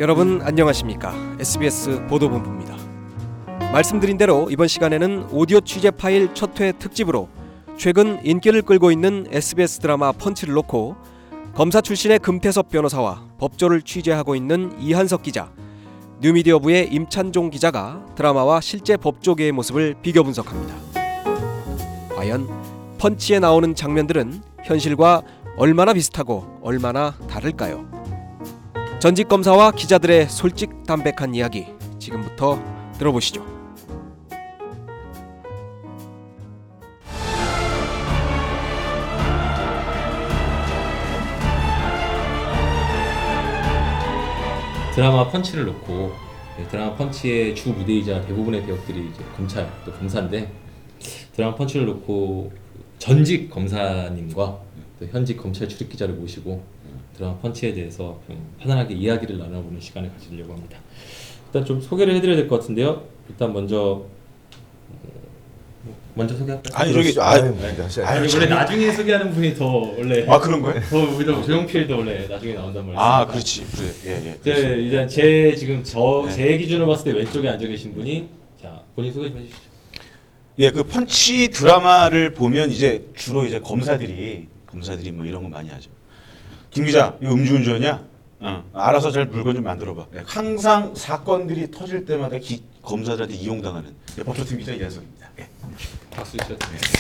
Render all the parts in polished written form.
여러분 안녕하십니까? SBS 보도본부입니다. 말씀드린 대로 이번 시간에는 오디오 취재 파일 첫 회 특집으로 최근 인기를 끌고 있는 SBS 드라마 펀치를 놓고 검사 출신의 금태섭 변호사와 법조를 취재하고 있는 이한석 기자, 뉴미디어부의 임찬종 기자가 드라마와 실제 법조계의 모습을 비교 분석합니다. 과연 펀치에 나오는 장면들은 현실과 얼마나 비슷하고 얼마나 다를까요? 전직 검사와 기자들의 솔직담백한 이야기 지금부터 들어보시죠. 드라마 펀치를 놓고 드라마 펀치의 주 무대이자 대부분의 배역들이 이제 검찰 또 검사인데 드라마 펀치를 놓고 전직 검사님과 또 현직 검찰 출입 기자를 모시고 드라마 펀치에 대해서 좀 편안하게 이야기를 나눠보는 시간을 가지려고 합니다. 일단 좀 소개를 해드려야 될 것 같은데요. 일단 먼저 소개할까요? 아니 저기 원래 나중에 소개하는 분이 더 원래 그런 거예요? 더 오히려 조용필도 원래 나중에 나온단 말이에요. 그렇지. 그래. 일단 제 기준으로 봤을 때 왼쪽에 앉아 계신 분이 자 본인 소개 좀 해주시죠. 그 펀치 드라마를 보면 이제 주로 이제 검사들이 뭐 이런 거 많이 하죠. 김 기자, 이거 음주운전이야? 알아서 잘 물건 좀 만들어봐. 항상 사건들이 터질 때마다 검사들한테 이용당하는 법조팀 기자 이한석입니다. 박수 주셨습니다.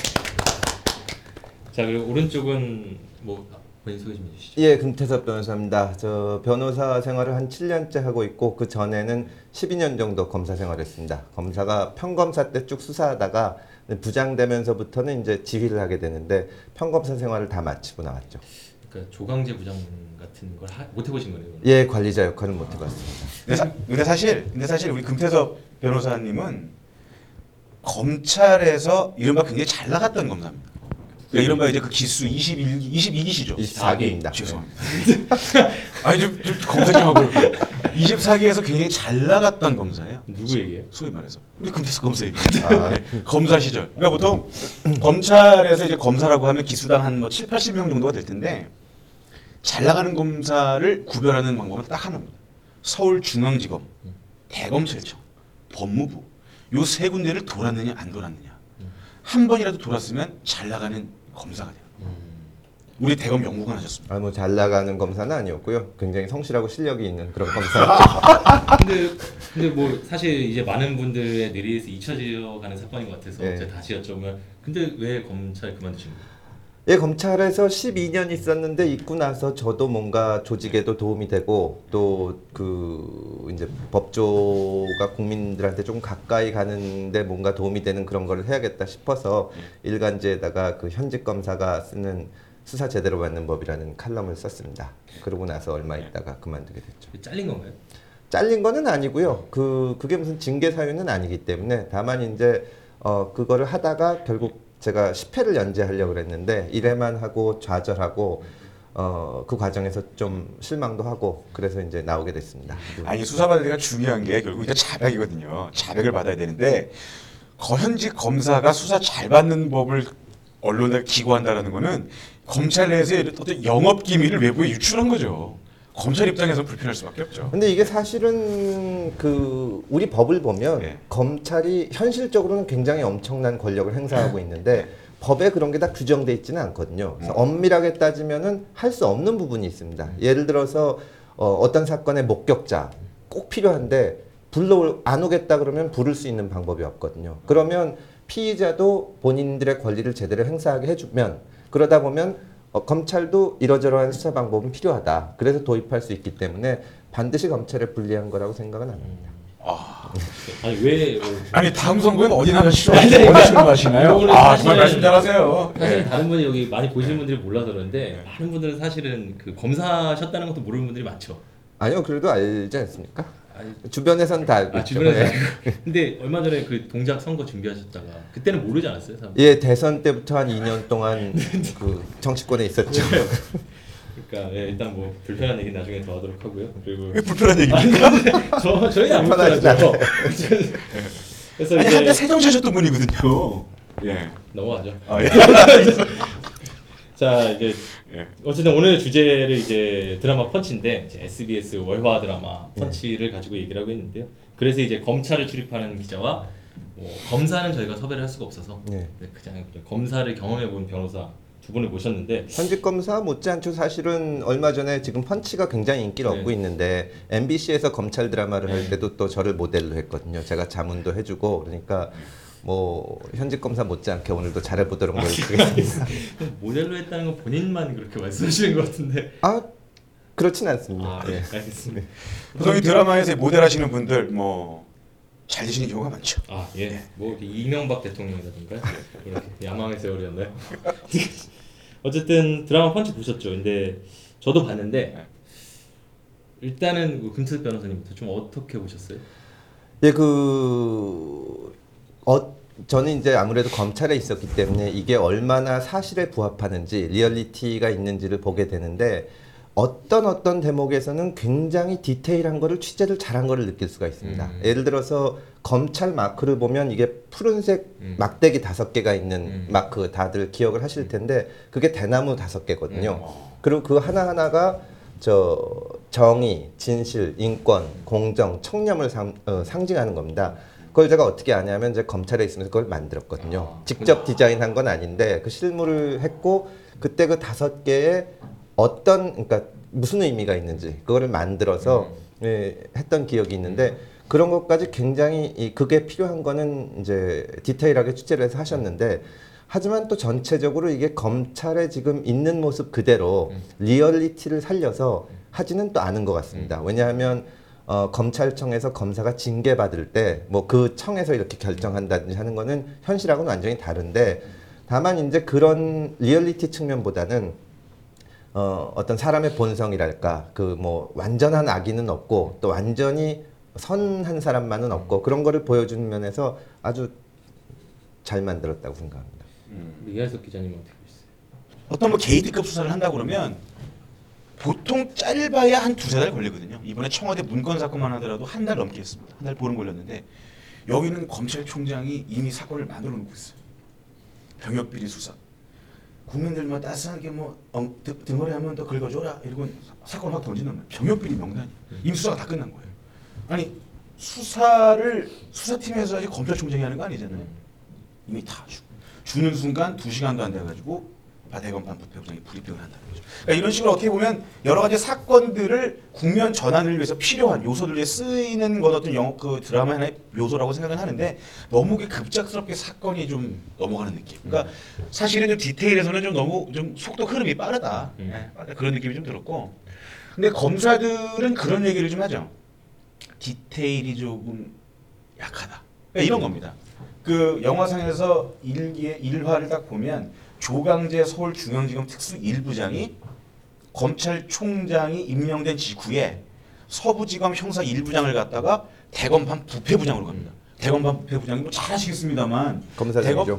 자 그리고 오른쪽은 본인 소개 좀 해주시죠. 예, 금태섭 변호사입니다. 저 변호사 생활을 한 7년째 하고 있고 그 전에는 12년 정도 검사 생활했습니다. 검사가 평검사 때 쭉 수사하다가 부장되면서부터는 이제 지휘를 하게 되는데 평검사 생활을 다 마치고 나왔죠. 그러니까 조강재 부장 같은 걸 못 해보신 거네요. 예, 관리자 역할은 못 해봤습니다. 근데 사실 우리 금태섭 변호사님은 검찰에서 이른바 굉장히 잘 나갔던 검사입니다. 그러니까 이른바 이제 그 기수 22기시죠? 24기입니다. 죄송합니다. 아니 좀 검사 좀 하고 24기에서 굉장히 잘 나갔던 검사예요. 누구 얘기예요? 소위 말해서 우리 금태섭 검사 얘기입니다. 검사 시절. 그러니까 보통 검찰에서 이제 검사라고 하면 기수당 한 7, 80명 정도가 될 텐데 잘 나가는 검사를 구별하는 방법은 딱 하나입니다. 서울중앙지검, 대검찰청, 법무부 요 세 군데를 돌았느냐 안 돌았느냐. 한 번이라도 돌았으면 잘 나가는 검사가 돼요. 우리 대검 연구관 하셨습니다. 뭐 잘 나가는 검사는 아니었고요. 굉장히 성실하고 실력이 있는 그런 검사였죠. 근데 뭐 사실 이제 많은 분들의 뇌리에서 잊혀져가는 사건인 것 같아서 제가 다시 여쭤보면 근데 왜 검찰 그만두신 거예요? 예, 검찰에서 12년 있었는데 있고 나서 저도 뭔가 조직에도 도움이 되고 또 이제 법조가 국민들한테 좀 가까이 가는데 뭔가 도움이 되는 그런 걸 해야겠다 싶어서 일간지에다가 그 현직 검사가 쓰는 수사 제대로 받는 법이라는 칼럼을 썼습니다. 그러고 나서 얼마 있다가 그만두게 됐죠. 잘린 건가요? 잘린 거는 아니고요. 그게 무슨 징계 사유는 아니기 때문에 다만 이제 그거를 하다가 결국 제가 10회를 연재하려고 그랬는데 1회만 하고 좌절하고 그 과정에서 좀 실망도 하고 그래서 이제 나오게 됐습니다. 아니 수사받을 때가 중요한 게 결국 이제 자백이거든요. 자백을 받아야 되는데 현직 검사가 수사 잘 받는 법을 언론에 기고한다라는 거는 검찰 내에서의 어떤 영업 기밀을 외부에 유출한 거죠. 검찰 입장에서 불편할 수밖에 없죠. 근데 이게 사실은 우리 법을 보면 검찰이 현실적으로는 굉장히 엄청난 권력을 행사하고 있는데 법에 그런 게 다 규정돼 있지는 않거든요. 그래서 엄밀하게 따지면은 할 수 없는 부분이 있습니다. 예를 들어서 어떤 사건의 목격자 꼭 필요한데 안 오겠다 그러면 부를 수 있는 방법이 없거든요. 그러면 피의자도 본인들의 권리를 제대로 행사하게 해주면 그러다 보면 검찰도 이러저러한 수사 방법은 필요하다. 그래서 도입할 수 있기 때문에 반드시 검찰에 불리한 거라고 생각은 안 합니다. 아니 다음 선거엔 어디 나가시죠? 어디 출마하시나요? 정말 말씀 잘하세요. 사실 다른 분이 여기 많이 보시는 분들이 몰라서 그러는데 많은 분들은 사실은 그 검사셨다는 것도 모르는 분들이 많죠. 아니요, 그래도 알지 않습니까? 주변에선 다 알고 있죠. 주변에서. 근데 얼마 전에 그 동작 선거 준비하셨다가 그때는 모르지 않았어요? 사람들? 예, 대선 때부터 한 2년 동안 그 정치권에 있었죠. 그러니까 일단 뭐 불편한 얘기 나중에 더 하도록 하고요. 그리고 왜 불편한 얘기입니까? 저희 안 불편하죠. 그래서 이제 한때 세정치하셨던 분이거든요. 넘어가죠. 예. 자 이제 예. 어쨌든 오늘 주제를 이제 드라마 펀치인데 이제 SBS 월화 드라마 펀치를 가지고 얘기를 하고 있는데요. 그래서 이제 검찰을 출입하는 기자와 검사는 저희가 섭외를 할 수가 없어서 네. 그냥 검사를 경험해본 변호사 두 분을 모셨는데 현직 검사 못지않죠. 사실은 얼마 전에 지금 펀치가 굉장히 인기를 네. 얻고 있는데 MBC에서 검찰 드라마를 네. 할 때도 또 저를 모델로 했거든요. 제가 자문도 해주고 그러니까 뭐 현직 검사 못지않게 오늘도 잘해보도록 노력하겠습니다. 모델로 했다는 건 본인만 그렇게 말씀하시는 것 같은데. 아 그렇진 않습니다. 네, 예. 알겠습니다. 보통 이 드라마에서 모델하시는 분들 뭐 잘 되시는 경우가 많죠. 아 예, 뭐 이명박 대통령이라든가 이렇게 야망의 세월이었나요? 어쨌든 드라마 펀치 보셨죠? 근데 저도 봤는데 일단은 금태섭 변호사님부터 좀 어떻게 보셨어요? 예, 저는 이제 아무래도 검찰에 있었기 때문에 이게 얼마나 사실에 부합하는지 리얼리티가 있는지를 보게 되는데 어떤 대목에서는 굉장히 디테일한 거를 취재를 잘한 거를 느낄 수가 있습니다. 예를 들어서 검찰 마크를 보면 이게 푸른색 막대기 5개가 있는 마크 다들 기억을 하실 텐데 그게 대나무 5개거든요. 그리고 그 하나하나가 정의, 진실, 인권, 공정, 청렴을 상징하는 겁니다. 그걸 제가 어떻게 아냐면 이제 검찰에 있으면서 그걸 만들었거든요. 직접 디자인한 건 아닌데 그 실무를 했고 그때 그 5개의 그러니까 무슨 의미가 있는지 그거를 만들어서 했던 기억이 있는데 그런 것까지 굉장히 그게 필요한 거는 이제 디테일하게 취재를 해서 하셨는데 하지만 또 전체적으로 이게 검찰에 지금 있는 모습 그대로 리얼리티를 살려서 하지는 또 않은 것 같습니다. 왜냐하면 검찰청에서 검사가 징계받을 때 뭐 그 청에서 이렇게 결정한다든지 하는 거는 현실하고는 완전히 다른데 다만 이제 그런 리얼리티 측면보다는 어떤 사람의 본성이랄까 그 뭐 완전한 악의는 없고 또 완전히 선한 사람만은 없고 그런 거를 보여주는 면에서 아주 잘 만들었다고 생각합니다. 이하석 기자님은 어떻게 보셨어요? 어떤 뭐 게이트급 수사를 한다고 그러면 보통 짧아야 한 2-3달 걸리거든요. 이번에 청와대 문건 사건만 하더라도 한 달 넘게 했습니다. 한 달 보름 걸렸는데 여기는 검찰총장이 이미 사건을 만들어 놓고 있어요. 병역비리 수사. 국민들만 따스하게 뭐 등어리 한번 더 긁어줘라 이러고 사건을 확 던지는 거예요. 병역비리 명단이 이미 수사가 다 끝난 거예요. 아니 수사팀에서 아직 검찰총장이 하는 거 아니잖아요. 이미 다 주는 순간 2시간도 안 돼가지고 대검판 부패부장이 브리핑을 한다는 거죠. 그러니까 이런 식으로 어떻게 보면 여러 가지 사건들을 국면 전환을 위해서 필요한 요소들에 쓰이는 건 어떤 그 드라마 하나의 요소라고 생각은 하는데 너무 급작스럽게 사건이 좀 넘어가는 느낌. 그러니까 사실은 좀 디테일에서는 좀 너무 좀 속도 흐름이 빠르다. 그런 느낌이 좀 들었고. 근데 검사들은 그런 얘기를 좀 하죠. 디테일이 조금 약하다. 그러니까 이런 겁니다. 그 영화상에서 1화를 딱 보면 조강재 서울중앙지검 특수 1부장이 검찰총장이 임명된 직후에 서부지검 형사 1부장을 갖다가 대검판 부패부장으로 갑니다. 대검판 부패부장이 뭐 잘 아시겠습니다만 검사장이죠.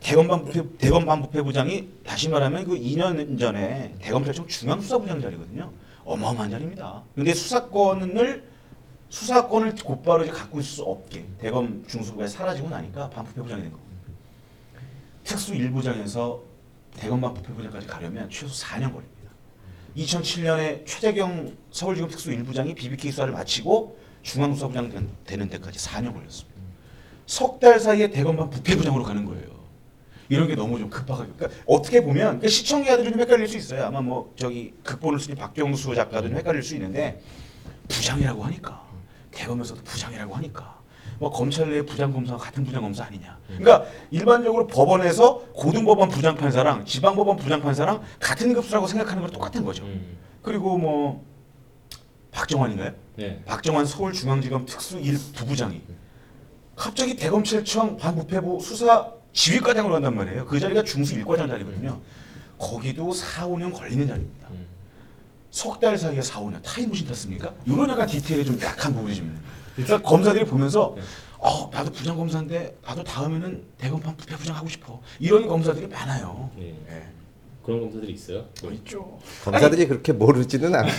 대검판 부패부장이 다시 말하면 그 2년 전에 대검찰청 중앙수사부장 자리거든요. 어마어마한 자리입니다. 근데 수사권을 곧바로 이제 갖고 있을 수 없게 대검 중수부가 사라지고 나니까 반부패부장이 된 겁니다. 특수 1부장에서 대검반 부패부장까지 가려면 최소 4년 걸립니다. 2007년에 최재경 서울지검 특수 1부장이 BBK 수사를 마치고 중앙수사부장 되는 데까지 4년 걸렸습니다. 석 달 사이에 대검반 부패부장으로 가는 거예요. 이런 게 너무 좀 급하게. 그러니까 어떻게 보면 시청자들은 좀 헷갈릴 수 있어요. 아마 뭐 극본을 쓰신 박경수 작가들은 헷갈릴 수 있는데 부장이라고 하니까 대검에서도 부장이라고 하니까 뭐 검찰 내 부장검사가 같은 부장검사 아니냐. 그러니까 일반적으로 법원에서 고등법원 부장판사랑 지방법원 부장판사랑 같은 급수라고 생각하는 건 똑같은 거죠. 그리고 뭐 박정환인가요? 네. 박정환 서울중앙지검 특수 1부부장이 갑자기 대검찰청 반부패부 수사 지휘과장으로 간단 말이에요. 그 자리가 중수 1과장 자리거든요. 거기도 4-5년 걸리는 자리입니다. 석 달 사이에 4-5년 타임머신 탔습니까? 이런 약간 디테일이 좀 약한 부분이 좀 있는 거예요. 그러니까 검사들이 보면서 나도 부장검사인데 나도 다음에는 대검판 부패부장 하고 싶어. 이런 검사들이 많아요. 네. 네. 그런 검사들이 있어요? 있죠. 검사들이 그렇게 모르지는 않고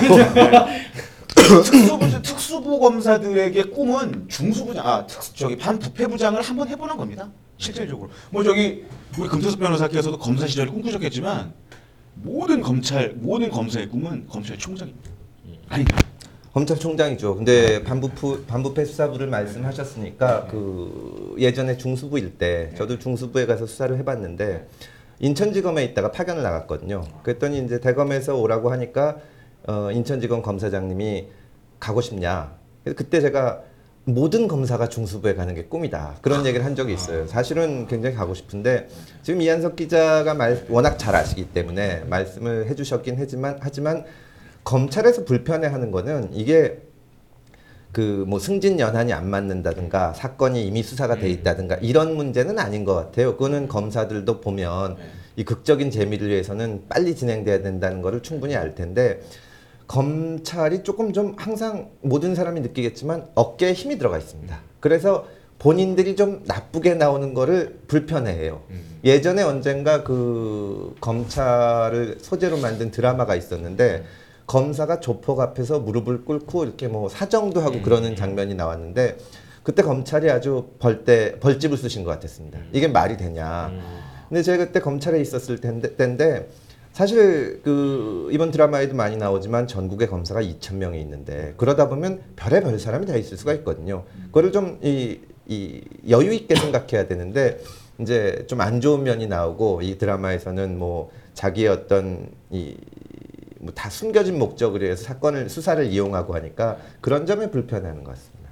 특수부 검사들에게 꿈은 중수부장, 반부패부장을 한번 해보는 겁니다. 실질적으로. 우리 금태섭 변호사께서도 검사 시절에 꿈꾸셨겠지만 모든 검사의 꿈은 검찰총장입니다. 아닌가? 검찰총장이죠. 근데 반부패 수사부를 말씀하셨으니까 그 예전에 중수부일 때 저도 중수부에 가서 수사를 해봤는데 인천지검에 있다가 파견을 나갔거든요. 그랬더니 이제 대검에서 오라고 하니까 인천지검 검사장님이 가고 싶냐. 그래서 그때 제가 모든 검사가 중수부에 가는 게 꿈이다. 그런 얘기를 한 적이 있어요. 사실은 굉장히 가고 싶은데 지금 이한석 기자가 워낙 잘 아시기 때문에 말씀을 해주셨긴 하지만 검찰에서 불편해하는 거는 이게 그 뭐 승진 연한이 안 맞는다든가 사건이 이미 수사가 돼 있다든가 이런 문제는 아닌 것 같아요. 그거는 검사들도 보면 이 극적인 재미를 위해서는 빨리 진행돼야 된다는 거를 충분히 알 텐데 검찰이 조금 좀 항상 모든 사람이 느끼겠지만 어깨에 힘이 들어가 있습니다. 그래서 본인들이 좀 나쁘게 나오는 거를 불편해해요. 예전에 언젠가 그 검찰을 소재로 만든 드라마가 있었는데 검사가 조폭 앞에서 무릎을 꿇고 이렇게 뭐 사정도 하고 그러는 장면이 나왔는데 그때 검찰이 아주 벌집을 쓰신 것 같았습니다. 이게 말이 되냐. 근데 제가 그때 검찰에 있었을 때인데 사실 그 이번 드라마에도 많이 나오지만 전국에 검사가 2,000명이 있는데 그러다 보면 별의별 사람이 다 있을 수가 있거든요. 그거를 좀 이 여유 있게 생각해야 되는데 이제 좀 안 좋은 면이 나오고 이 드라마에서는 뭐 자기의 어떤 뭐 다 숨겨진 목적을 위해서 수사를 이용하고 하니까 그런 점에 불편해하는 것 같습니다.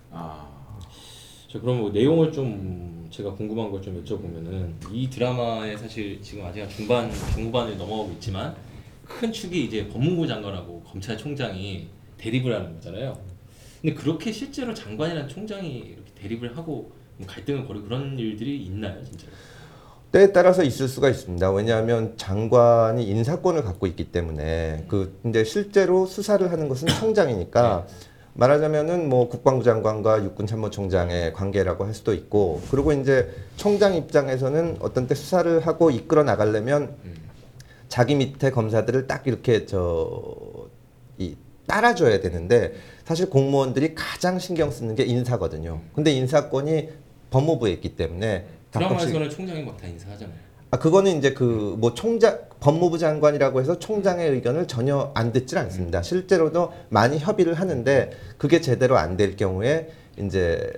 저 그럼 뭐 내용을 좀 제가 궁금한 걸 좀 여쭤보면은 이 드라마에 사실 지금 아직 중후반을 넘어가고 있지만 큰 축이 이제 법무부 장관하고 검찰총장이 대립을 하는 거잖아요. 근데 그렇게 실제로 장관이랑 총장이 이렇게 대립을 하고 뭐 갈등을 벌이고 그런 일들이 있나요, 진짜? 때에 따라서 있을 수가 있습니다. 왜냐하면 장관이 인사권을 갖고 있기 때문에 근데 실제로 수사를 하는 것은 총장이니까 말하자면은 뭐 국방부 장관과 육군참모총장의 관계라고 할 수도 있고 그리고 이제 총장 입장에서는 어떤 때 수사를 하고 이끌어 나가려면 자기 밑에 검사들을 딱 이렇게 따라줘야 되는데 사실 공무원들이 가장 신경 쓰는 게 인사거든요. 근데 인사권이 법무부에 있기 때문에 드라마에서는 총장이 막 다 인사하잖아요. 그거는 이제 법무부 장관이라고 해서 총장의 의견을 전혀 안 듣질 않습니다. 실제로도 많이 협의를 하는데 그게 제대로 안 될 경우에 이제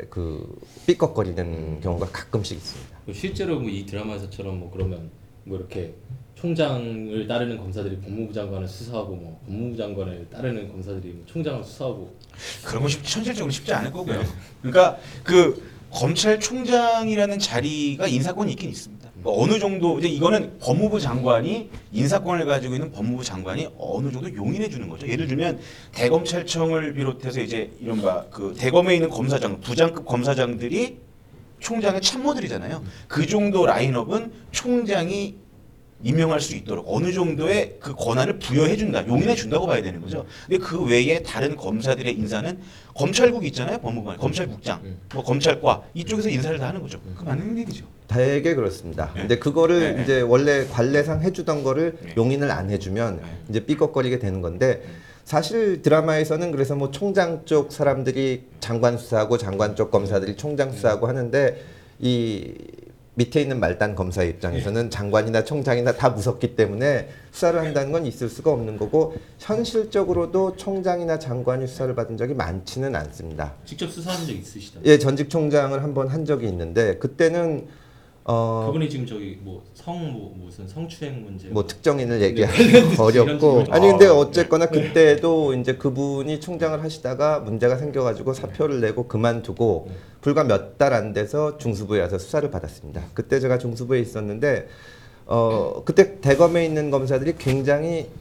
삐걱거리는 경우가 가끔씩 있습니다. 실제로 뭐 이 드라마에서처럼 뭐 그러면 뭐 이렇게 총장을 따르는 검사들이 법무부 장관을 수사하고 뭐 법무부 장관을 따르는 검사들이 뭐 총장을 수사하고 그런 건 현실적으로 쉽지 않을 거고요. 그러니까 그 검찰총장이라는 자리가 인사권이 있긴 있습니다. 어느 정도 이제 이거는 법무부 장관이 인사권을 가지고 있는 법무부 장관이 어느 정도 용인해 주는 거죠. 예를 들면 대검찰청을 비롯해서 이제 이른바 그 대검에 있는 검사장, 부장급 검사장들이 총장의 참모들이잖아요. 그 정도 라인업은 총장이 임명할 수 있도록 어느 정도의 그 권한을 부여해 준다, 용인해 준다고 봐야 되는 거죠. 근데 그 외에 다른 검사들의 인사는 검찰국이 있잖아요, 법무관, 검찰국장, 뭐 검찰과 이쪽에서 인사를 다 하는 거죠. 그 맞는 얘기죠. 되게 그렇습니다. 근데 그거를 이제 원래 관례상 해주던 거를 용인을 안 해주면 이제 삐걱거리게 되는 건데 사실 드라마에서는 그래서 뭐 총장 쪽 사람들이 장관 수사하고 장관 쪽 검사들이 총장 수사하고 하는데 이 밑에 있는 말단 검사 입장에서는 장관이나 총장이나 다 무섭기 때문에 수사를 한다는 건 있을 수가 없는 거고 현실적으로도 총장이나 장관이 수사를 받은 적이 많지는 않습니다. 직접 수사한 적 있으시다고요? 예, 전직 총장을 한번 한 적이 있는데 그때는 그분이 지금 저기 무슨 성추행 문제 뭐 특정인을 얘기하기 어렵고 아니 근데 어쨌거나 그때도 이제 그분이 총장을 하시다가 문제가 생겨가지고 사표를 내고 그만두고 불과 몇 달 안 돼서 중수부에 와서 수사를 받았습니다. 그때 제가 중수부에 있었는데 그때 대검에 있는 검사들이 굉장히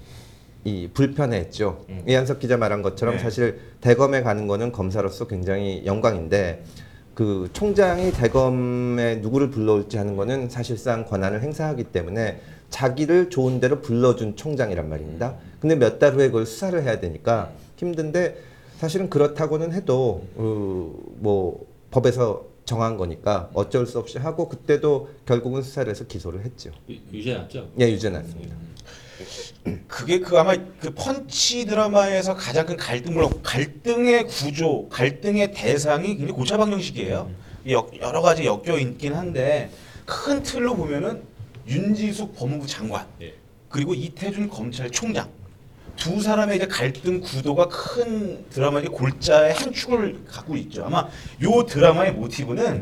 불편해했죠. 이한석 기자 말한 것처럼 사실 대검에 가는 거는 검사로서 굉장히 영광인데 그 총장이 대검에 누구를 불러올지 하는 거는 사실상 권한을 행사하기 때문에 자기를 좋은 대로 불러준 총장이란 말입니다. 근데 몇 달 후에 그걸 수사를 해야 되니까 힘든데 사실은 그렇다고는 해도 뭐 법에서 정한 거니까 어쩔 수 없이 하고 그때도 결국은 수사를 해서 기소를 했죠. 유죄 났죠? 예, 유죄 났습니다. 그게 아마 그 펀치 드라마에서 가장 큰 갈등의 구조, 갈등의 대상이 굉장히 고차방정식이에요. 여러 가지 엮여 있긴 한데 큰 틀로 보면은 윤지숙 법무부 장관, 그리고 이태준 검찰총장 두 사람의 이제 갈등 구도가 큰 드라마의 골자의 한 축을 갖고 있죠. 아마 요 드라마의 모티브는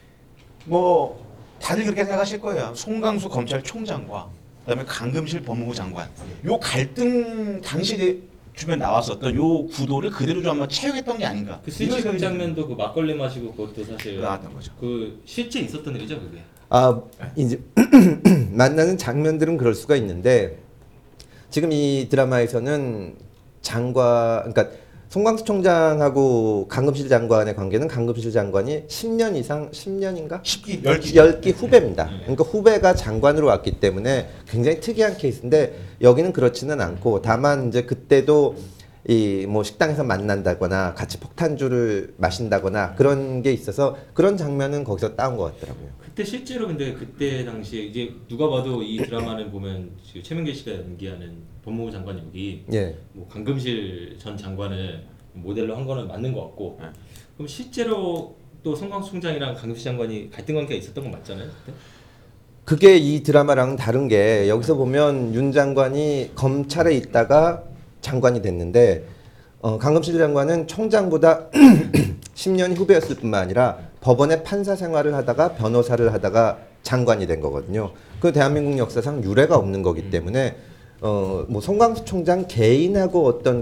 뭐 다들 그렇게 생각하실 거예요. 송강수 검찰총장과 그다음에 강금실 법무부 장관 요 갈등 당시 주변 나왔었던 요 구도를 그대로 좀 아마 채용했던 게 아닌가. 그 스위치 그 장면도 그 막걸리 마시고 그것도 사실 나왔던 거죠. 그 실제 있었던 일이죠 그게. 아 이제 만나는 장면들은 그럴 수가 있는데 지금 이 드라마에서는 그러니까 송광수 총장하고 강금실 장관의 관계는 강금실 장관이 10년 이상 10년인가? 10기 후배입니다. 그러니까 후배가 장관으로 왔기 때문에 굉장히 특이한 케이스인데 여기는 그렇지는 않고 다만 이제 그때도 이 뭐 식당에서 만난다거나 같이 폭탄주를 마신다거나 그런 게 있어서 그런 장면은 거기서 따온 것 같더라고요. 그때 실제로 근데 그때 당시에 이제 누가 봐도 이 드라마를 보면 지금 최명길 씨가 연기하는 법무부 장관 역이 예. 뭐 강금실 전 장관을 모델로 한 거는 맞는 것 같고 그럼 실제로 또 송광수 총장이랑 강금실 장관이 갈등 관계가 있었던 건 맞잖아요 그때? 그게 이 드라마랑은 다른 게 여기서 보면 윤 장관이 검찰에 있다가 장관이 됐는데 강금실 장관은 총장보다 10년 후배였을 뿐만 아니라 법원의 판사 생활을 하다가 변호사를 하다가 장관이 된 거거든요. 그 대한민국 역사상 유례가 없는 거기 때문에 뭐 송광수 총장 개인하고 어떤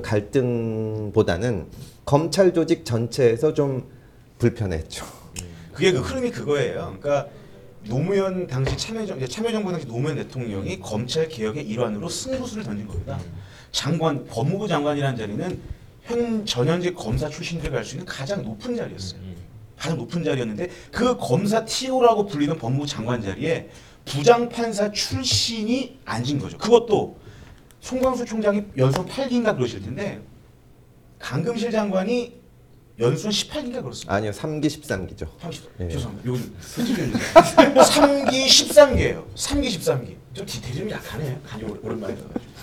갈등보다는 검찰 조직 전체에서 좀 불편했죠. 그게 그 흐름이 그거예요. 그러니까 노무현 당시 참여정부 당시 노무현 대통령이 검찰 개혁의 일환으로 승부수를 던진 겁니다. 장관, 법무부 장관이라는 자리는 전현직 검사 출신들이 갈 수 있는 가장 높은 자리였어요. 가장 높은 자리였는데 그 검사 TO라고 불리는 법무부 장관 자리에 부장판사 출신이 앉은 거죠. 그것도 송광수 총장이 연수원 8기인가 그러실 텐데 강금실 장관이 연수원 18기인가 그렇습니다. 아니요, 3기 13기죠. 30, 예. 죄송합니다. 여기 3기 13기예요. 3기 13기. 좀 디테일이 좀 약하네. 간이 오랜만에 들어가지고.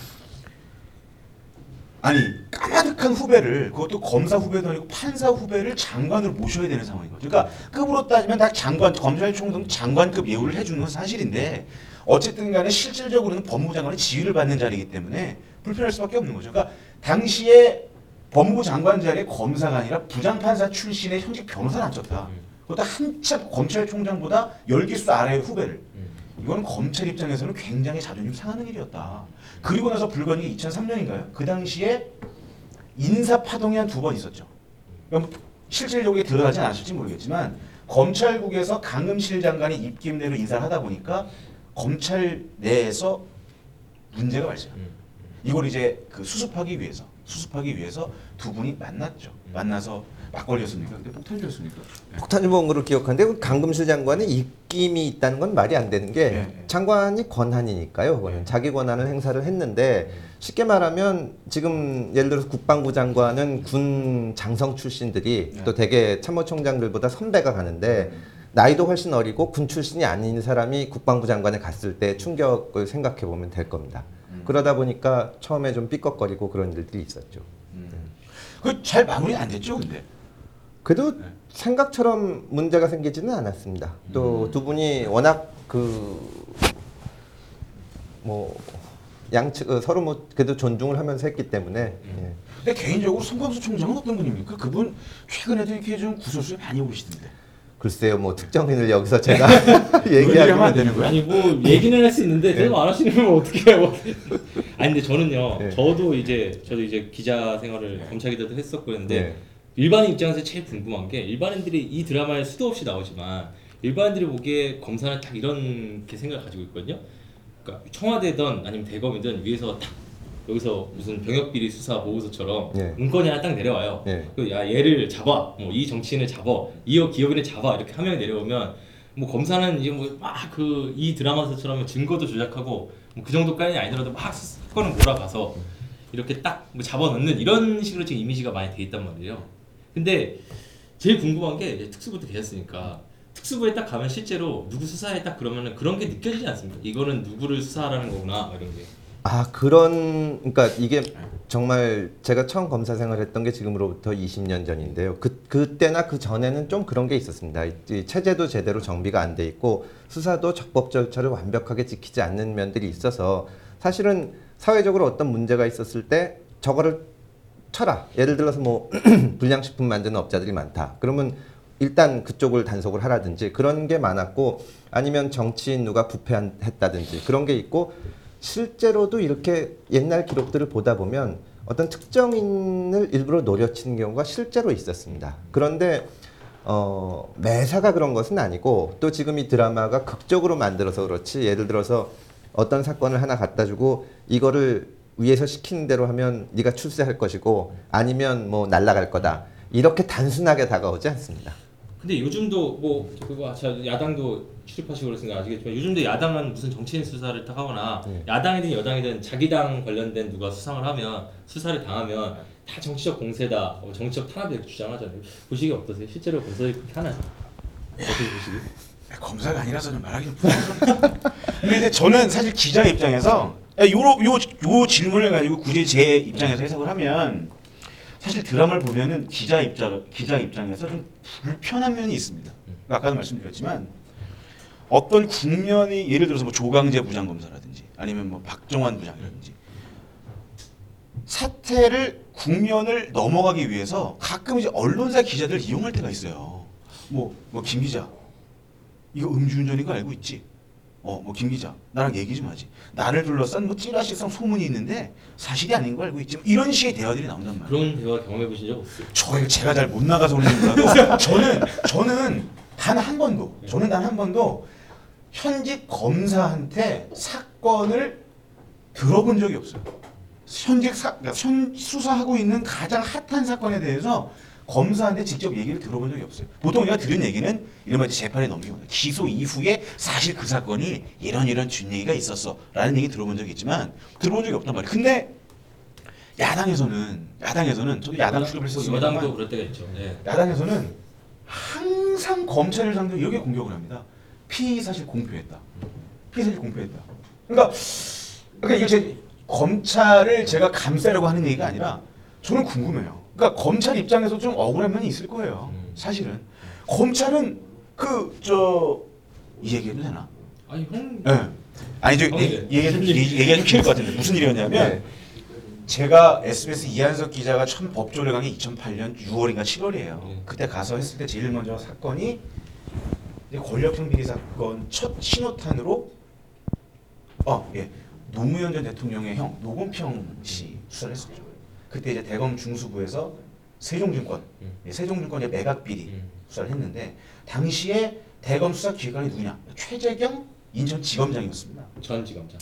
아니 까마득한 후배를 그것도 검사 후배도 아니고 판사 후배를 장관으로 모셔야 되는 상황인 거죠. 그러니까 급으로 따지면 다 장관, 검찰총장 장관급 예우를 해주는 건 사실인데 어쨌든 간에 실질적으로는 법무부 장관의 지위를 받는 자리이기 때문에 불편할 수밖에 없는 거죠. 그러니까 당시에 법무부 장관 자리에 검사가 아니라 부장판사 출신의 현직 변호사를 앉혔다. 그것도 한참 검찰총장보다 10기수 아래의 후배를. 이거는 검찰 입장에서는 굉장히 자존심 상하는 일이었다. 그리고 나서 불거진 게 2003년인가요? 그 당시에 인사 파동이 한 2번 있었죠. 그러니까 뭐 실질적으로 들어가진 않았을지 모르겠지만 검찰국에서 강금실 장관이 입김대로 인사를 하다 보니까 검찰 내에서 문제가 발생합니다. 이걸 이제 그 수습하기 위해서 두 분이 만났죠. 만나서 막걸리였습니까? 근데 폭탄주였습니까? 폭탄주 먹은 거를 기억하는데 그 강금실 장관의 입김이 있다는 건 말이 안 되는 게 네. 장관이 권한이니까요. 그거는 자기 권한을 행사를 했는데 쉽게 말하면 지금 예를 들어서 국방부 장관은 군 장성 출신들이 네. 또 대개 참모총장들보다 선배가 가는데 나이도 훨씬 어리고 군 출신이 아닌 사람이 국방부 장관에 갔을 때 충격을 생각해 보면 될 겁니다. 그러다 보니까 처음에 좀 삐걱거리고 그런 일들이 있었죠. 그 잘 마무리 안 됐죠, 근데. 그래도 네. 생각처럼 문제가 생기지는 않았습니다. 또 두 분이 워낙 뭐 양측 서로 뭐 그래도 존중을 하면서 했기 때문에 예. 근데 개인적으로 송광수 총장은 어떤 분입니까? 그분 최근에도 이렇게 좀 구설수에 많이 오르시던데. 글쎄요, 뭐 특정인을 여기서 제가 얘기하면 안 얘기하면 되는 거야? 아니 뭐 얘기는 할 수 있는데 대답 안 하시면 어떻게 해요? 아니 근데 저는요. 네. 저도 이제 기자 생활을 검찰 기자도 했었고 그랬는데 네. 일반인 입장에서 제일 궁금한 게 일반인들이 이 드라마에 수도 없이 나오지만 일반인들이 보기에 검사는 딱 이런 생각을 가지고 있거든요. 그러니까 청와대든 아니면 대검이든 위에서 딱 여기서 무슨 병역비리 수사 보고서처럼 네. 문건이 하나 딱 내려와요. 네. 야 얘를 잡아, 뭐 이 정치인을 잡아, 이 기업인을 잡아 이렇게 한 명이 내려오면 뭐 검사는 이제 뭐 막 이 드라마서처럼 증거도 조작하고 뭐 그 정도까지는 아니더라도 막 사건을 몰아가서 이렇게 딱 뭐 잡아넣는 이런 식으로 지금 이미지가 많이 돼 있단 말이에요. 근데 제일 궁금한 게 이제 특수부도 계셨으니까 특수부에 딱 가면 실제로 누구 수사해 딱 그러면은 그런 게 느껴지지 않습니까? 이거는 누구를 수사하라는 거구나 이런 게. 그러니까 이게 정말 제가 처음 검사 생활했던 게 지금으로부터 20년 전인데요. 그때나 그 전에는 좀 그런 게 있었습니다. 이 체제도 제대로 정비가 안 돼 있고 수사도 적법 절차를 완벽하게 지키지 않는 면들이 있어서 사실은 사회적으로 어떤 문제가 있었을 때 저거를 쳐라. 예를 들어서 뭐 불량식품 만드는 업자들이 많다. 그러면 일단 그쪽을 단속을 하라든지 그런 게 많았고, 아니면 정치인 누가 부패했다든지 그런 게 있고, 실제로도 이렇게 옛날 기록들을 보다 보면 어떤 특정인을 일부러 노려치는 경우가 실제로 있었습니다. 그런데 매사가 그런 것은 아니고, 또 지금 이 드라마가 극적으로 만들어서 그렇지, 예를 들어서 어떤 사건을 하나 갖다 주고 이거를 위에서 시키는 대로 하면 네가 출세할 것이고 아니면 뭐 날아갈 거다, 이렇게 단순하게 다가오지 않습니다. 근데 요즘도 뭐 그거 야당도 출입하시고 그랬으니까 아시겠지만 요즘도 야당은 무슨 정치인 수사를 딱 하거나 야당이든 여당이든 자기 당 관련된 누가 수상을 하면, 수사를 당하면 다 정치적 공세다, 정치적 탄압을 이렇게 주장하잖아요. 보시기 어떠세요? 실제로 검사들이 그렇게 하나요? 어떻게 보시기? 검사가 아니라서 좀 말하기 좀 부담스럽다. 근데 저는 사실 기자 입장에서 요 질문을 가지고 굳이 제 입장에서 해석을 하면, 사실 드라마를 보면은 기자 입장에서 좀 불편한 면이 있습니다. 아까도 말씀드렸지만 어떤 국면이, 예를 들어서 뭐 조강재 부장검사라든지 아니면 뭐 박정환 부장이라든지, 사태를 국면을 넘어가기 위해서 가끔 이제 언론사 기자들 이용할 때가 있어요. 뭐 김 기자, 이거 음주운전인 거 알고 있지? 뭐 김 기자, 나랑 얘기 좀 하지. 나를 둘러싼 뭐 찌라시성 소문이 있는데 사실이 아닌 거 알고 있지? 이런 식의 대화들이 나온단 말이에요. 그런 대화 경험해 보신 적 없어요? 제가 잘 못 나가서 그런지 몰라도 저는 단 한 번도 현직 검사한테 사건을 들어본 적이 없어요. 그러니까 수사하고 있는 가장 핫한 사건에 대해서 검사한테 직접 얘기를 들어본 적이 없어요. 보통 우리가 들은 얘기는 이른바 재판에 넘기거나 기소 이후에 사실 그 사건이 이런 뒷얘기가 있었어 라는 얘기 들어본 적이 있지만 들어본 적이 없단 말이에요. 근데 야당에서는 저도 야당 출입을 했었습니다만, 여당도 그럴 때가 있죠. 네. 야당에서는 항상 검찰을 상대로 이렇게 공격을 합니다. 피의 사실 공표했다. 그러니까 이게 검찰을 제가 감싸려고 하는 얘기가 아니라 저는 궁금해요. 그러니까 검찰 입장에서 좀 억울한 면이 있을 거예요. 사실은 검찰은 이 얘기해도 되나? 아니 형. 네. 아니 얘기가 좀 길 것 같은데 무슨 일이었냐면, 네. 제가 SBS 이한석 기자가 처음 법조를 간 게 2008년 6월인가 7월이에요. 그때 가서 했을 때 제일 먼저 사건이 이제 권력형 비리 사건 첫 신호탄으로 노무현 전 대통령의 형 노건평 씨 수사를 했었죠. 그때 이제 대검 중수부에서 세종증권의 매각 비리 수사를 했는데, 당시에 대검 수사 기획관이 누구냐? 최재경 인천지검장이었습니다. 전 지검장.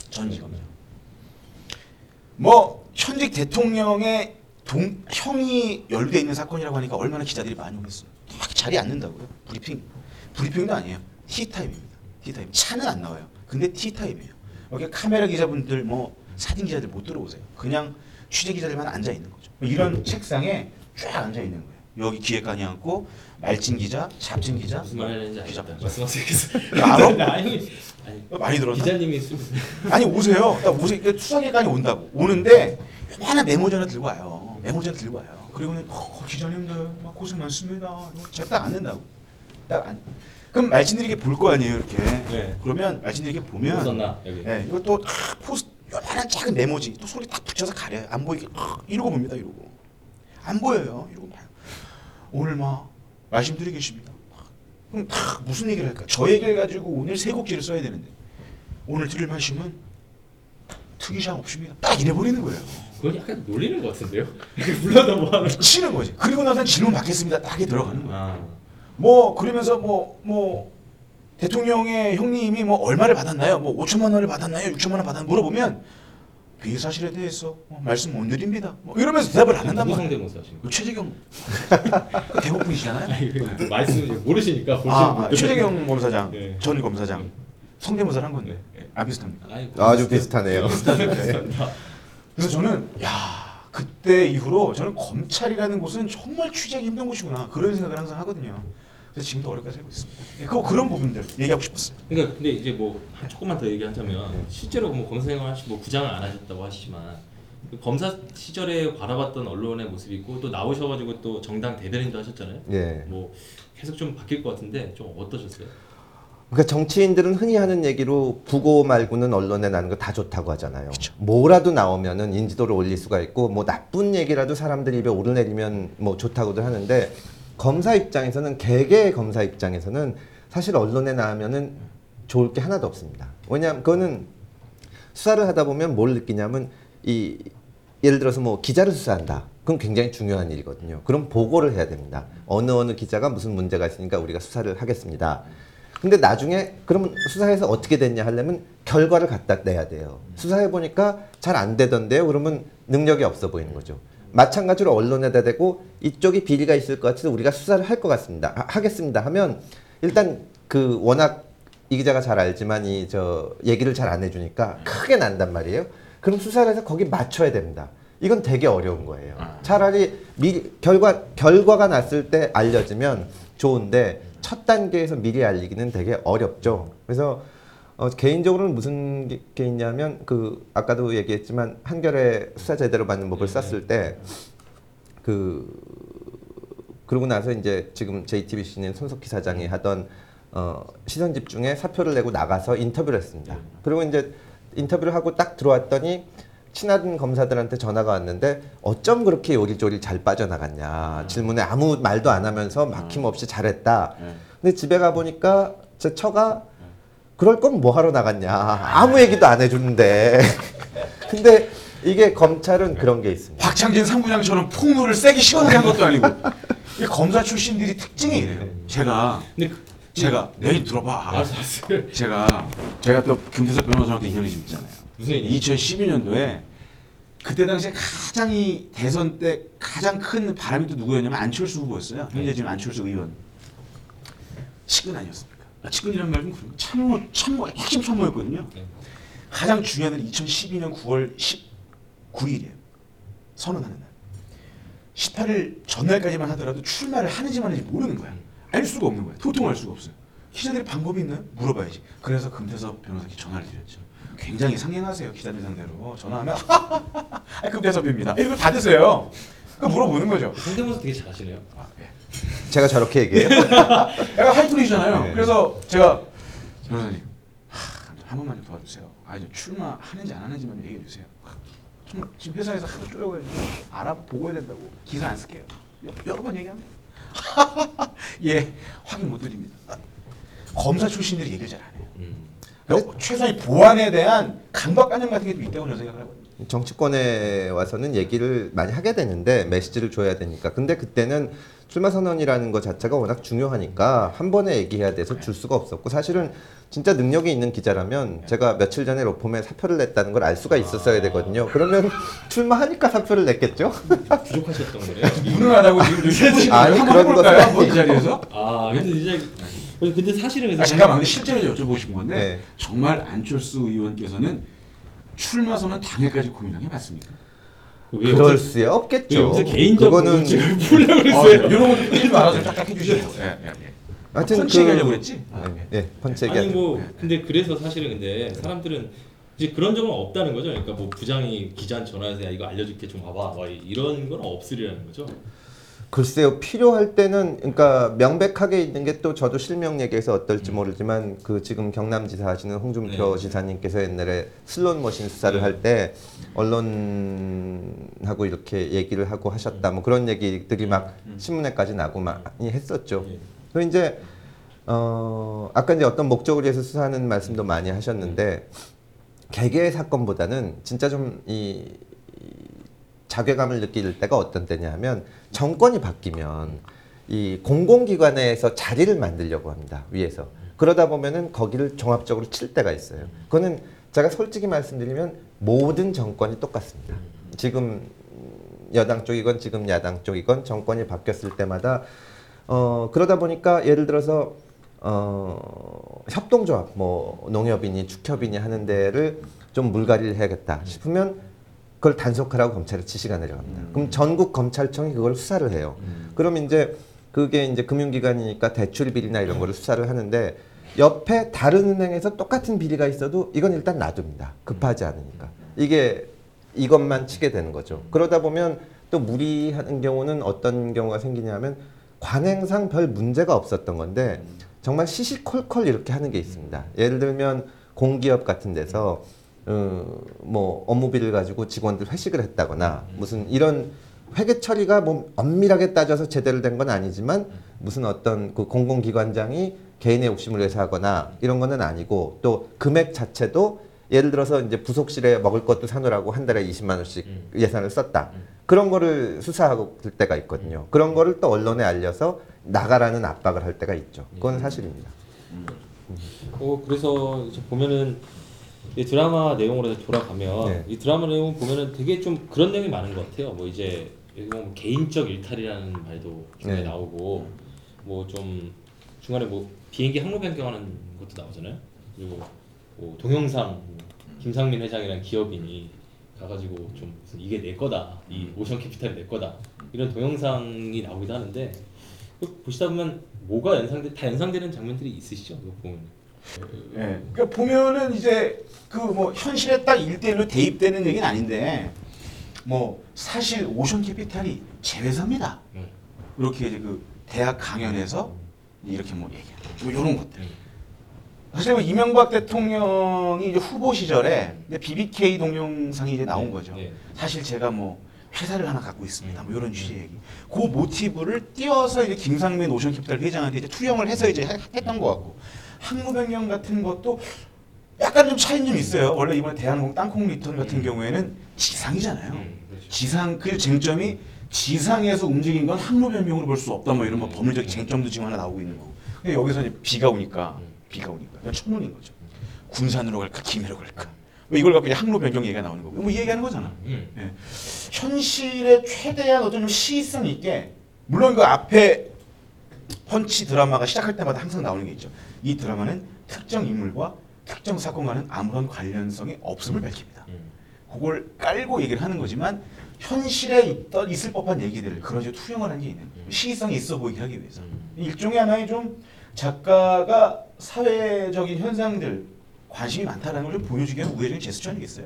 뭐 현직 대통령의 형이 연루돼 있는 사건이라고 하니까 얼마나 기자들이 많이 오겠어요. 딱 자리에 앉는다고요. 브리핑도 아니에요. 티타임입니다. 차는 안 나와요. 근데 티타임이에요. 여기 카메라 기자분들, 뭐 사진 기자들 못 들어오세요. 그냥 취재 기자들만 앉아 있는 거죠. 이런 책상에 쫙 앉아 있는 거예요. 여기 기획관이 앉고 말진 기자, 잡진 기자, 무슨 말 하는지 기자 알겠다. 말씀하세요. 알아? 아니 많이 들었나? 기자님이 아니 오세요. 딱 오세요. 수사기관이 온다고. 오는데 하나 메모전을 들고 와요. 그리고는 기자님들 막 고생 많습니다. 제가 딱 앉는다고. 그럼 말진들이 볼 거 아니에요, 이렇게. 네. 그러면 말진들이 보면 썼나 여기. 네, 이거 또 포스트 요만한 작은 메모지 또 소리 딱 붙여서 가려요. 안 보이게 이러고 봅니다. 이러고 안 보여요. 이러고 봐요. 오늘 막 말씀드리고 계십니다. 그럼 무슨 얘기를 할까? 저 얘기를 가지고 오늘 세 곡지를 써야 되는데 오늘 드릴 말씀은 특이사항 없습니다. 딱 이래버리는 거예요. 그건 약간 놀리는 것 같은데요? 불러다 뭐 하는 미치는 거지. 그리고 나서 질문 받겠습니다. 딱이 들어가는 거예요. 아. 뭐 그러면서 뭐 대통령의 형님이 뭐 얼마를 받았나요? 뭐 5천만 원을 받았나요? 6천만 원 받았나요? 물어보면 그 사실에 대해서 말씀 못 드립니다. 뭐 이러면서 대답을 안 한단 말이에요. 성대모사 하시는 거. 최재경 대법분이시잖아요. 말씀 모르시니까 최재경 검사장, 네. 전 검사장 성대모사를 한 건데 안 비슷합니까? 아주 비슷하네요. 그래서 저는 그때 이후로 저는 검찰이라는 곳은 정말 취재하기 힘든 곳이구나 그런 생각을 항상 하거든요. 그래서 지금도 어렵게 살고 있습니다. 그런 부분들 얘기하고 싶었어요. 그러니까 근데 이제 뭐 조금만 더 얘기하자면 실제로 뭐 검사 생활 하시고 부장을 안 하셨다고 하시지만 그 검사 시절에 바라봤던 언론의 모습이 있고 또 나오셔가지고 또 정당 대변인도 하셨잖아요. 예. 뭐 계속 좀 바뀔 것 같은데 좀 어떠셨어요? 그러니까 정치인들은 흔히 하는 얘기로 부고 말고는 언론에 나는 거 다 좋다고 하잖아요. 그쵸. 뭐라도 나오면은 인지도를 올릴 수가 있고 뭐 나쁜 얘기라도 사람들이 입에 오르내리면 뭐 좋다고들 하는데 검사 입장에서는 개개 검사 입장에서는 사실 언론에 나오면은 좋을 게 하나도 없습니다. 왜냐하면 그거는 수사를 하다 보면 뭘 느끼냐면 예를 들어서 뭐 기자를 수사한다. 그건 굉장히 중요한 일이거든요. 그럼 보고를 해야 됩니다. 어느 기자가 무슨 문제가 있으니까 우리가 수사를 하겠습니다. 근데 나중에 그러면 수사해서 어떻게 됐냐 하려면 결과를 갖다 내야 돼요. 수사해 보니까 잘 안 되던데요. 그러면 능력이 없어 보이는 거죠. 마찬가지로 언론에다 대고 이쪽이 비리가 있을 것 같아서 우리가 수사를 할 것 같습니다. 하겠습니다 하면 일단 그 워낙 이 기자가 잘 알지만 얘기를 잘 안 해주니까 크게 난단 말이에요. 그럼 수사를 해서 거기 맞춰야 됩니다. 이건 되게 어려운 거예요. 차라리 결과가 났을 때 알려지면 좋은데 첫 단계에서 미리 알리기는 되게 어렵죠. 그래서 개인적으로는 무슨 게 있냐면 아까도 얘기했지만 한겨레 수사 제대로 받는 법을 썼을 때 그러고 나서 이제 지금 JTBC는 손석희 사장이 하던 시선 집중에 사표를 내고 나가서 인터뷰를 했습니다. 그리고 이제 인터뷰를 하고 딱 들어왔더니 친한 검사들한테 전화가 왔는데 어쩜 그렇게 요리조리 잘 빠져나갔냐. 질문에 아무 말도 안 하면서 막힘없이 잘했다. 근데 집에 가보니까 제 처가 그럴 건 뭐 하러 나갔냐. 아무 얘기도 안 해주는데. 근데 이게 검찰은 그런 게 있습니다. 박창진 상부장처럼 폭로를 세게 시원하게 한 것도 아니고 이 검사 출신들이 특징이 이래요. 제가 내일 들어봐. 제가 또 김태섭 변호사한테 인연이 좀 있잖아요. 무슨 2012년도에 그때 당시에 대선 때 가장 큰 바람이 또 누구였냐면 안철수 후보였어요. 현재 지금 안철수 의원. 측근 아니었습니까? 측근이라는 말은 참모, 핵심 참모였거든요. 가장 중요한 건 2012년 9월 19일이에요. 선언하는 날. 18일 전날까지만 하더라도 출마를 하는지 마는지 모르는 거야. 알 수가 없는 거야. 도통할 수가 없어요. 기자들이 방법이 있나요? 물어봐야지. 그래서 금태섭 변호사께 전화를 드렸죠. 굉장히 상냥하세요. 기자들 상대로. 전화하면 금태섭입니다. 이걸 받으세요. 그 물어보는 거죠. 성대모사 되게 잘하시네요. 제가 저렇게 얘기해요? 약간 하이톤이잖아요. 네. 그래서 제가 변호사님 한 번만 좀 도와주세요. 출마하는지 안 하는지만 좀 얘기해 주세요. 정말 지금 회사에서 하도 쪼여가지고 알아보고야 된다고 기사 안 쓸게요. 여러 번 얘기하면 예 확인 못 드립니다. 검사 출신들이 얘기를 잘 안 해요. 그러니까 최소한 보안에 대한 강박관념 같은 게 좀 있다고 저는 생각을 하거든요. 정치권에 와서는 얘기를 많이 하게 되는데 메시지를 줘야 되니까. 근데 그때는 출마 선언이라는 것 자체가 워낙 중요하니까 한 번에 얘기해야 돼서 줄 수가 없었고, 사실은 진짜 능력이 있는 기자라면 제가 며칠 전에 로펌에 사표를 냈다는 걸 알 수가 있었어야 되거든요. 그러면 출마하니까 사표를 냈겠죠? 부족하셨던 거네요. 무능하다고 지금 해보시는 아니, 거예요? 그런 한번 것은 해볼까요? 한번 이 자리에서? 근데 사실은 그래서 잠깐만, 근데 실제로 여쭤보고 싶은 건데 네. 정말 안철수 의원께서는 출마 선언 당일까지 고민한 게 맞습니까? 그럴 수 없겠죠. 무슨 개인적으로 그거는 풀려고 그랬어요. 이런 것도 끊지 말아서 딱딱 해주시고. 하여튼 펀치 얘기하려고 그랬지? 네, 펀치 아니 얘기. 뭐 근데 그래서 사실은 근데 사람들은 이제 그런 적은 없다는 거죠. 그러니까 뭐 부장이 기자한테 전화해서 야 이거 알려줄게 좀 와봐. 뭐 이런 건 없으리라는 거죠. 글쎄요, 필요할 때는, 그러니까 명백하게 있는 게 또 저도 실명 얘기해서 어떨지 모르지만 그 지금 경남지사 하시는 홍준표 지사님께서 옛날에 슬롯머신 수사를 할 때 언론하고 이렇게 얘기를 하고 하셨다, 뭐 그런 얘기들이 막 신문에까지 나고 많이 했었죠. 그리고 이제 아까 이제 어떤 목적을 위해서 수사하는 말씀도 많이 하셨는데, 개개의 사건보다는 진짜 좀 자괴감을 느낄 때가 어떤 때냐 하면, 정권이 바뀌면 이 공공기관에서 자리를 만들려고 합니다, 위에서. 그러다 보면은 거기를 종합적으로 칠 때가 있어요. 그거는 제가 솔직히 말씀드리면 모든 정권이 똑같습니다. 지금 여당 쪽이건 지금 야당 쪽이건 정권이 바뀌었을 때마다 그러다 보니까 예를 들어서 협동조합, 뭐 농협이니 축협이니 하는 데를 좀 물갈이를 해야겠다 싶으면 그걸 단속하라고 검찰에 지시가 내려갑니다. 그럼 전국 검찰청이 그걸 수사를 해요. 그럼 이제 그게 이제 금융기관이니까 대출 비리나 이런 거를 수사를 하는데, 옆에 다른 은행에서 똑같은 비리가 있어도 이건 일단 놔둡니다. 급하지 않으니까. 이것만 치게 되는 거죠. 그러다 보면 또 무리하는 경우는 어떤 경우가 생기냐면, 관행상 별 문제가 없었던 건데 정말 시시콜콜 이렇게 하는 게 있습니다. 예를 들면 공기업 같은 데서 뭐 업무비를 가지고 직원들 회식을 했다거나 무슨 이런 회계 처리가 뭐 엄밀하게 따져서 제대로 된 건 아니지만 무슨 어떤 그 공공기관장이 개인의 욕심을 위해서 하거나 이런 거는 아니고 또 금액 자체도 예를 들어서 이제 부속실에 먹을 것도 사놓으라고 한 달에 20만 원씩 예산을 썼다. 그런 거를 수사하고 들 때가 있거든요. 그런 거를 또 언론에 알려서 나가라는 압박을 할 때가 있죠. 그건 사실입니다. 그래서 이제 보면은 이 드라마 내용으로 돌아가면 네. 이 드라마 내용 보면은 되게 좀 그런 내용이 많은 것 같아요. 뭐 이제 뭐 개인적 일탈이라는 말도 중간에 네. 나오고 뭐 좀 중간에 뭐 비행기 항로 변경하는 것도 나오잖아요. 그리고 뭐 동영상 김상민 회장이라는 기업인이 가가지고 좀 무슨 이게 내 거다, 이 오션캐피탈이 내 거다 이런 동영상이 나오기도 하는데 보시다 보면 뭐가 다 연상되는 장면들이 있으시죠? 이거 보면. 예. 그러니까 보면은 이제 그 뭐 현실에 딱 1대1로 대입되는 얘기는 아닌데 뭐 사실 오션캐피탈이 제 회사입니다. 이렇게 이제 그 대학 강연에서 이렇게 뭐 얘기하는 뭐 이런 것들. 사실 뭐 이명박 대통령이 이제 후보 시절에 BBK 동영상이 이제 나온 거죠. 사실 제가 뭐 회사를 하나 갖고 있습니다. 뭐 이런 취지의 얘기. 그 모티브를 띄워서 이제 김상민 오션캐피탈 회장한테 이제 투영을 해서 이제 했던 것 같고 항로 변경 같은 것도 약간 좀 차이는 좀 있어요. 원래 이번에 대한항공 땅콩 리턴 같은 경우에는 지상이잖아요. 그렇죠. 지상 그 쟁점이 지상에서 움직인 건 항로 변경으로 볼 수 없다. 뭐 이런 뭐 법률적 쟁점도 지금 하나 나오고 있는 거고. 근데 여기서 이제 비가 오니까 그냥 천문인 거죠. 군산으로 갈까 김해로 갈까. 뭐 이걸 갖고 이제 항로 변경 얘기가 나오는 거고. 뭐 이 얘기하는 거잖아. 예. 현실에 최대한 어떤 좀 시의성 있게 물론 그 앞에 펀치 드라마가 시작할 때마다 항상 나오는 게 있죠. 이 드라마는 특정 인물과 특정 사건과는 아무런 관련성이 없음을 밝힙니다. 그걸 깔고 얘기를 하는 거지만 현실에 있을 법한 얘기들을 그런 식으로 투영을 한 게 있는 거예요. 시의성이 있어 보이게 하기 위해서. 일종의 하나의 좀 작가가 사회적인 현상들 관심이 많다는 걸 좀 보여주기 위한 우회적인 제스처 아니겠어요?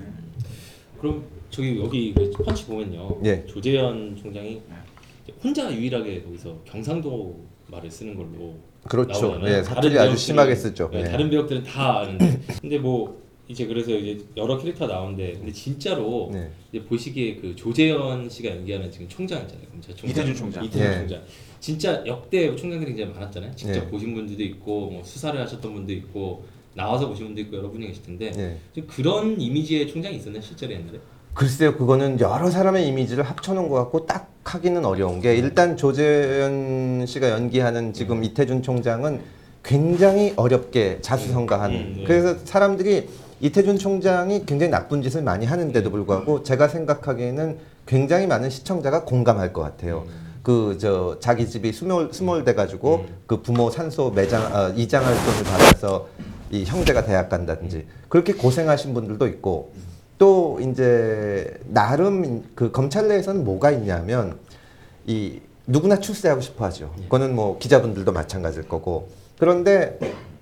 그럼 저기 여기 그 펀치 보면요. 예. 조재현 총장이 혼자 유일하게 거기서 경상도 말을 쓰는 걸로 그렇죠. 나오잖아요. 예, 사투리 아주 배역들은- 심하게 쓰죠. 네, 예. 다른 배역들은 다 아는데 근데 뭐 이제 그래서 이제 여러 캐릭터가 나오는데 근데 진짜로 네. 이제 보시기에 그 조재현 씨가 연기하는 지금 총장 있잖아요. 검찰총장. 이태준 총장. 이태준 예. 총장. 진짜 역대 총장들이 굉장히 많았잖아요. 직접 예. 보신 분들도 있고 뭐 수사를 하셨던 분도 있고 나와서 보신 분도 있고 여러분이 계실 텐데 예. 좀 그런 이미지의 총장이 있었나요 실제로 옛날에? 글쎄요, 그거는 여러 사람의 이미지를 합쳐놓은 것 같고 딱 하기는 어려운 게 일단 조재현 씨가 연기하는 지금 이태준 총장은 굉장히 어렵게 자수성가한 그래서 사람들이 이태준 총장이 굉장히 나쁜 짓을 많이 하는데도 불구하고 제가 생각하기에는 굉장히 많은 시청자가 공감할 것 같아요. 그 저 자기 집이 수몰돼 가지고 그 부모 산소 이장할 돈을 받아서 이 형제가 대학 간다든지 그렇게 고생하신 분들도 있고 또 이제 나름 그 검찰 내에서는 뭐가 있냐면 이 누구나 출세하고 싶어하죠. 그거는 뭐 기자분들도 마찬가지일 거고 그런데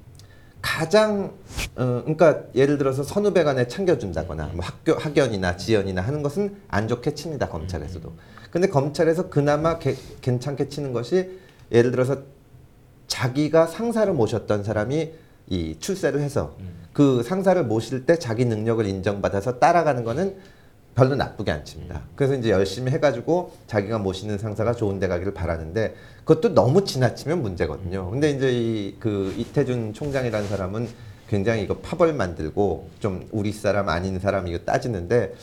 가장 그러니까 예를 들어서 선후배간에 챙겨준다거나 뭐 학연이나 지연이나 하는 것은 안 좋게 칩니다 검찰에서도. 근데 검찰에서 그나마 괜찮게 치는 것이 예를 들어서 자기가 상사를 모셨던 사람이 이 출세를 해서 그 상사를 모실 때 자기 능력을 인정받아서 따라가는 거는 별로 나쁘게 안 칩니다. 그래서 이제 열심히 해가지고 자기가 모시는 상사가 좋은 데 가기를 바라는데 그것도 너무 지나치면 문제거든요. 근데 이제 그 이태준 총장이라는 사람은 굉장히 이거 파벌 만들고 좀 우리 사람 아닌 사람 이거 따지는데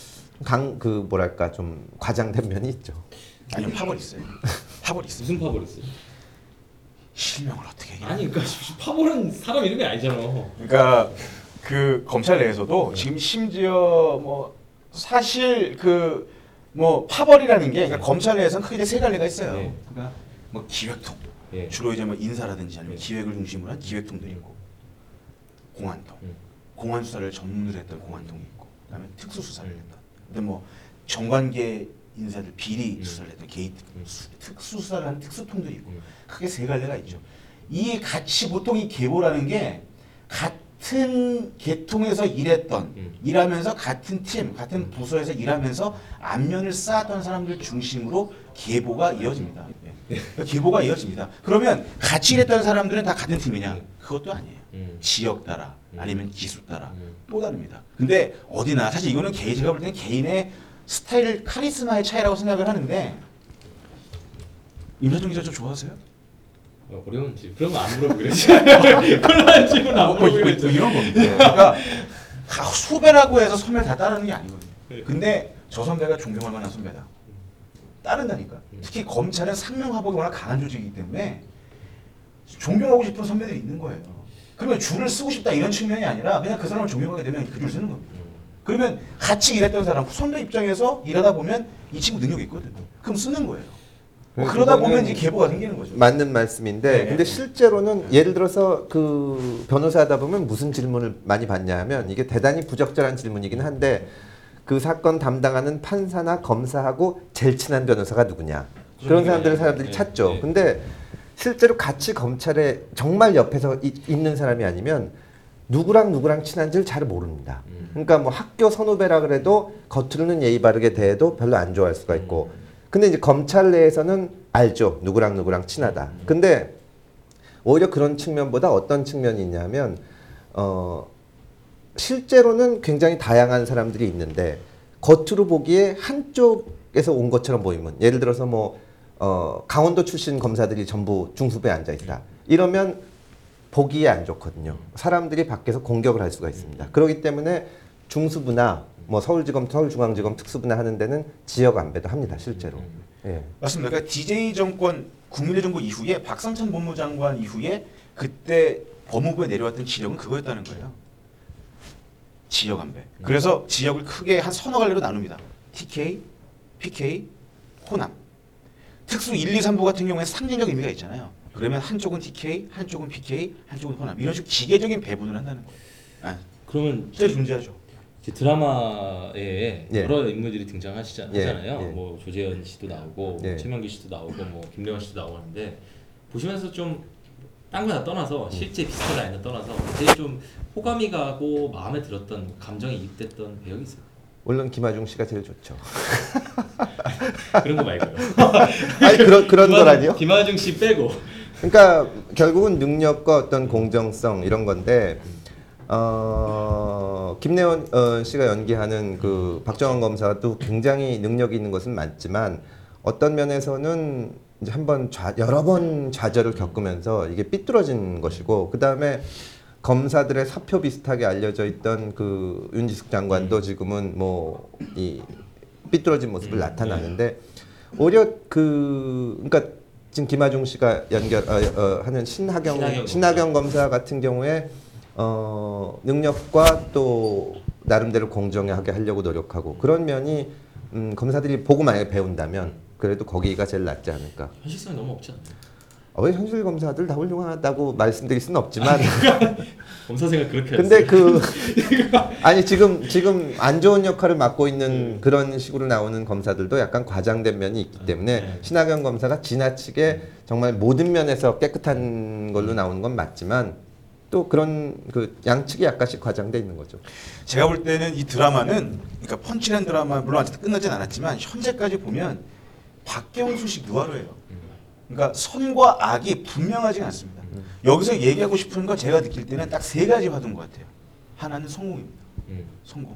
그 뭐랄까 좀 과장된 면이 있죠. 아니 파벌 있어요. 파벌 있어요. 무슨 파벌 있어요? 실명을 어떻게 얘기해? 아니 그러니까 파벌은 사람 이름이 아니잖아. 그러니까 그 검찰 내에서도 지금 심지어 뭐 사실 그 뭐 파벌이라는 게 그러니까 검찰 내에서는 크게 세 갈래가 있어요. 네. 그러니까 뭐 기획통 예. 주로 이제 뭐 인사라든지 아니면 기획을 중심으로 한 기획통들이 있고 공안통 공안 수사를 전문으로 했던 공안통이 있고 그다음에 특수 수사를 했던 근데 뭐 정관계 인사들 비리 수사를 했던 개인 특수 수사를 하는 특수통들이 있고 크게 세 갈래가 있죠. 이 같이 보통 이 계보라는 게 같은 계통에서 일하면서 같은 팀, 같은 부서에서 일하면서 안면을 쌓았던 사람들 중심으로 계보가 이어집니다. 계보가 이어집니다. 그러면 같이 일했던 사람들은 다 같은 팀이냐? 그것도 아니에요. 지역 따라 아니면 기수 따라 또 다릅니다. 근데 어디나 사실 이거는 제가 볼 때는 개인의 스타일, 카리스마의 차이라고 생각을 하는데 임사정 기자 좀 좋아하세요? 어려운 질 그런 거 안 물어보기로 했지. 곤란한 질문 안 물어보기로 했죠. 이런 겁니다. 그러니까 후배라고 해서 선배를 다 따르는 게 아니거든요. 근데 저 선배가 존경할 만한 선배다. 따른다니까. 특히 검찰은 상명하복이 워낙 강한 조직이기 때문에 존경하고 싶은 선배들이 있는 거예요. 그러면 줄을 쓰고 싶다 이런 측면이 아니라 그냥 그 사람을 존경하게 되면 그 줄 쓰는 겁니다. 그러면 같이 일했던 사람, 선배 입장에서 일하다 보면 이 친구 능력이 있거든. 그럼 쓰는 거예요. 그러다 보면 이제 계보가 생기는 거죠. 맞는 말씀인데, 근데 실제로는 예를 들어서 그 변호사하다 보면 무슨 질문을 많이 받냐 하면 이게 대단히 부적절한 질문이긴 한데 그 사건 담당하는 판사나 검사하고 제일 친한 변호사가 누구냐. 그런 사람들이 찾죠. 근데 실제로 같이 검찰에 정말 옆에서 있는 사람이 아니면 누구랑 친한지를 잘 모릅니다. 그러니까 뭐 학교 선후배라 그래도 겉으로는 예의 바르게 대해도 별로 안 좋아할 수가 있고. 근데 이제 검찰 내에서는 알죠. 누구랑 친하다. 근데 오히려 그런 측면보다 어떤 측면이 있냐면 실제로는 굉장히 다양한 사람들이 있는데 겉으로 보기에 한쪽에서 온 것처럼 보이면 예를 들어서 뭐 강원도 출신 검사들이 전부 중수부에 앉아 있다. 이러면 보기에 안 좋거든요. 사람들이 밖에서 공격을 할 수가 있습니다. 그렇기 때문에 중수부나 뭐 서울지검, 서울중앙지검 특수부나 하는 데는 지역 안배도 합니다. 실제로. 예. 맞습니다. 그러니까 DJ 정권, 국민의 정부 이후에 박상천 법무장관 이후에 그때 법무부에 내려왔던 지역은 그거였다는 거예요. 지역 안배. 그래서 지역을 크게 한 서너 갈래로 나눕니다. TK, PK, 호남. 특수 1, 2, 3부 같은 경우에 상징적 의미가 있잖아요. 그러면 한쪽은 TK, 한쪽은 PK, 한쪽은 호남. 이런 식으로 기계적인 배분을 한다는 거예요. 아, 그러면 실제 존재하죠. 드라마에 예. 여러 인물들이 등장하잖아요. 예. 뭐 조재현 씨도 나오고 최명기 씨도 나오고 뭐 김래원 씨도 나오고 하는데 보시면서 좀 딴 거 다 떠나서 실제 비슷한 라인을 떠나서 되게 좀 호감이 가고 마음에 들었던 감정이 이입됐던 배역이 있어요. 물론 김하중 씨가 제일 좋죠. 그런 거 말고요. 아니 그런 거라니요? 김하중 씨 빼고. 그러니까 결국은 능력과 어떤 공정성 이런 건데 김래원 씨가 연기하는 그 박정환 검사도 굉장히 능력이 있는 것은 맞지만 어떤 면에서는 이제 여러 번 좌절을 겪으면서 이게 삐뚤어진 것이고 그 다음에 검사들의 사표 비슷하게 알려져 있던 그 윤지숙 장관도 지금은 뭐 이 삐뚤어진 모습을 나타나는데 오히려 그러니까 지금 김하중 씨가 하는 신하경 검사 같은 경우에 능력과 또 나름대로 공정하게 하려고 노력하고 그런 면이 검사들이 보고 만약에 배운다면 그래도 거기가 제일 낫지 않을까. 현실성이 너무 없지 않나요? 왜 현실 검사들 다 훌륭하다고 말씀드릴 수는 없지만 검사 생각 그렇게 근데 아니 지금 안 좋은 역할을 맡고 있는 그런 식으로 나오는 검사들도 약간 과장된 면이 있기 때문에 신하경 검사가 지나치게 정말 모든 면에서 깨끗한 걸로 나오는 건 맞지만 또 그런 그 양측이 약간씩 과장돼 있는 거죠. 제가 볼 때는 이 드라마는 그러니까 펀치라는 드라마 물론 아직 끝나진 않았지만 현재까지 보면 박경수식 누아르예요. 그러니까 선과 악이 분명하지 않습니다. 여기서 얘기하고 싶은 건 제가 느낄 때는 딱 세 가지 화두인 것 같아요. 하나는 성공입니다. 성공.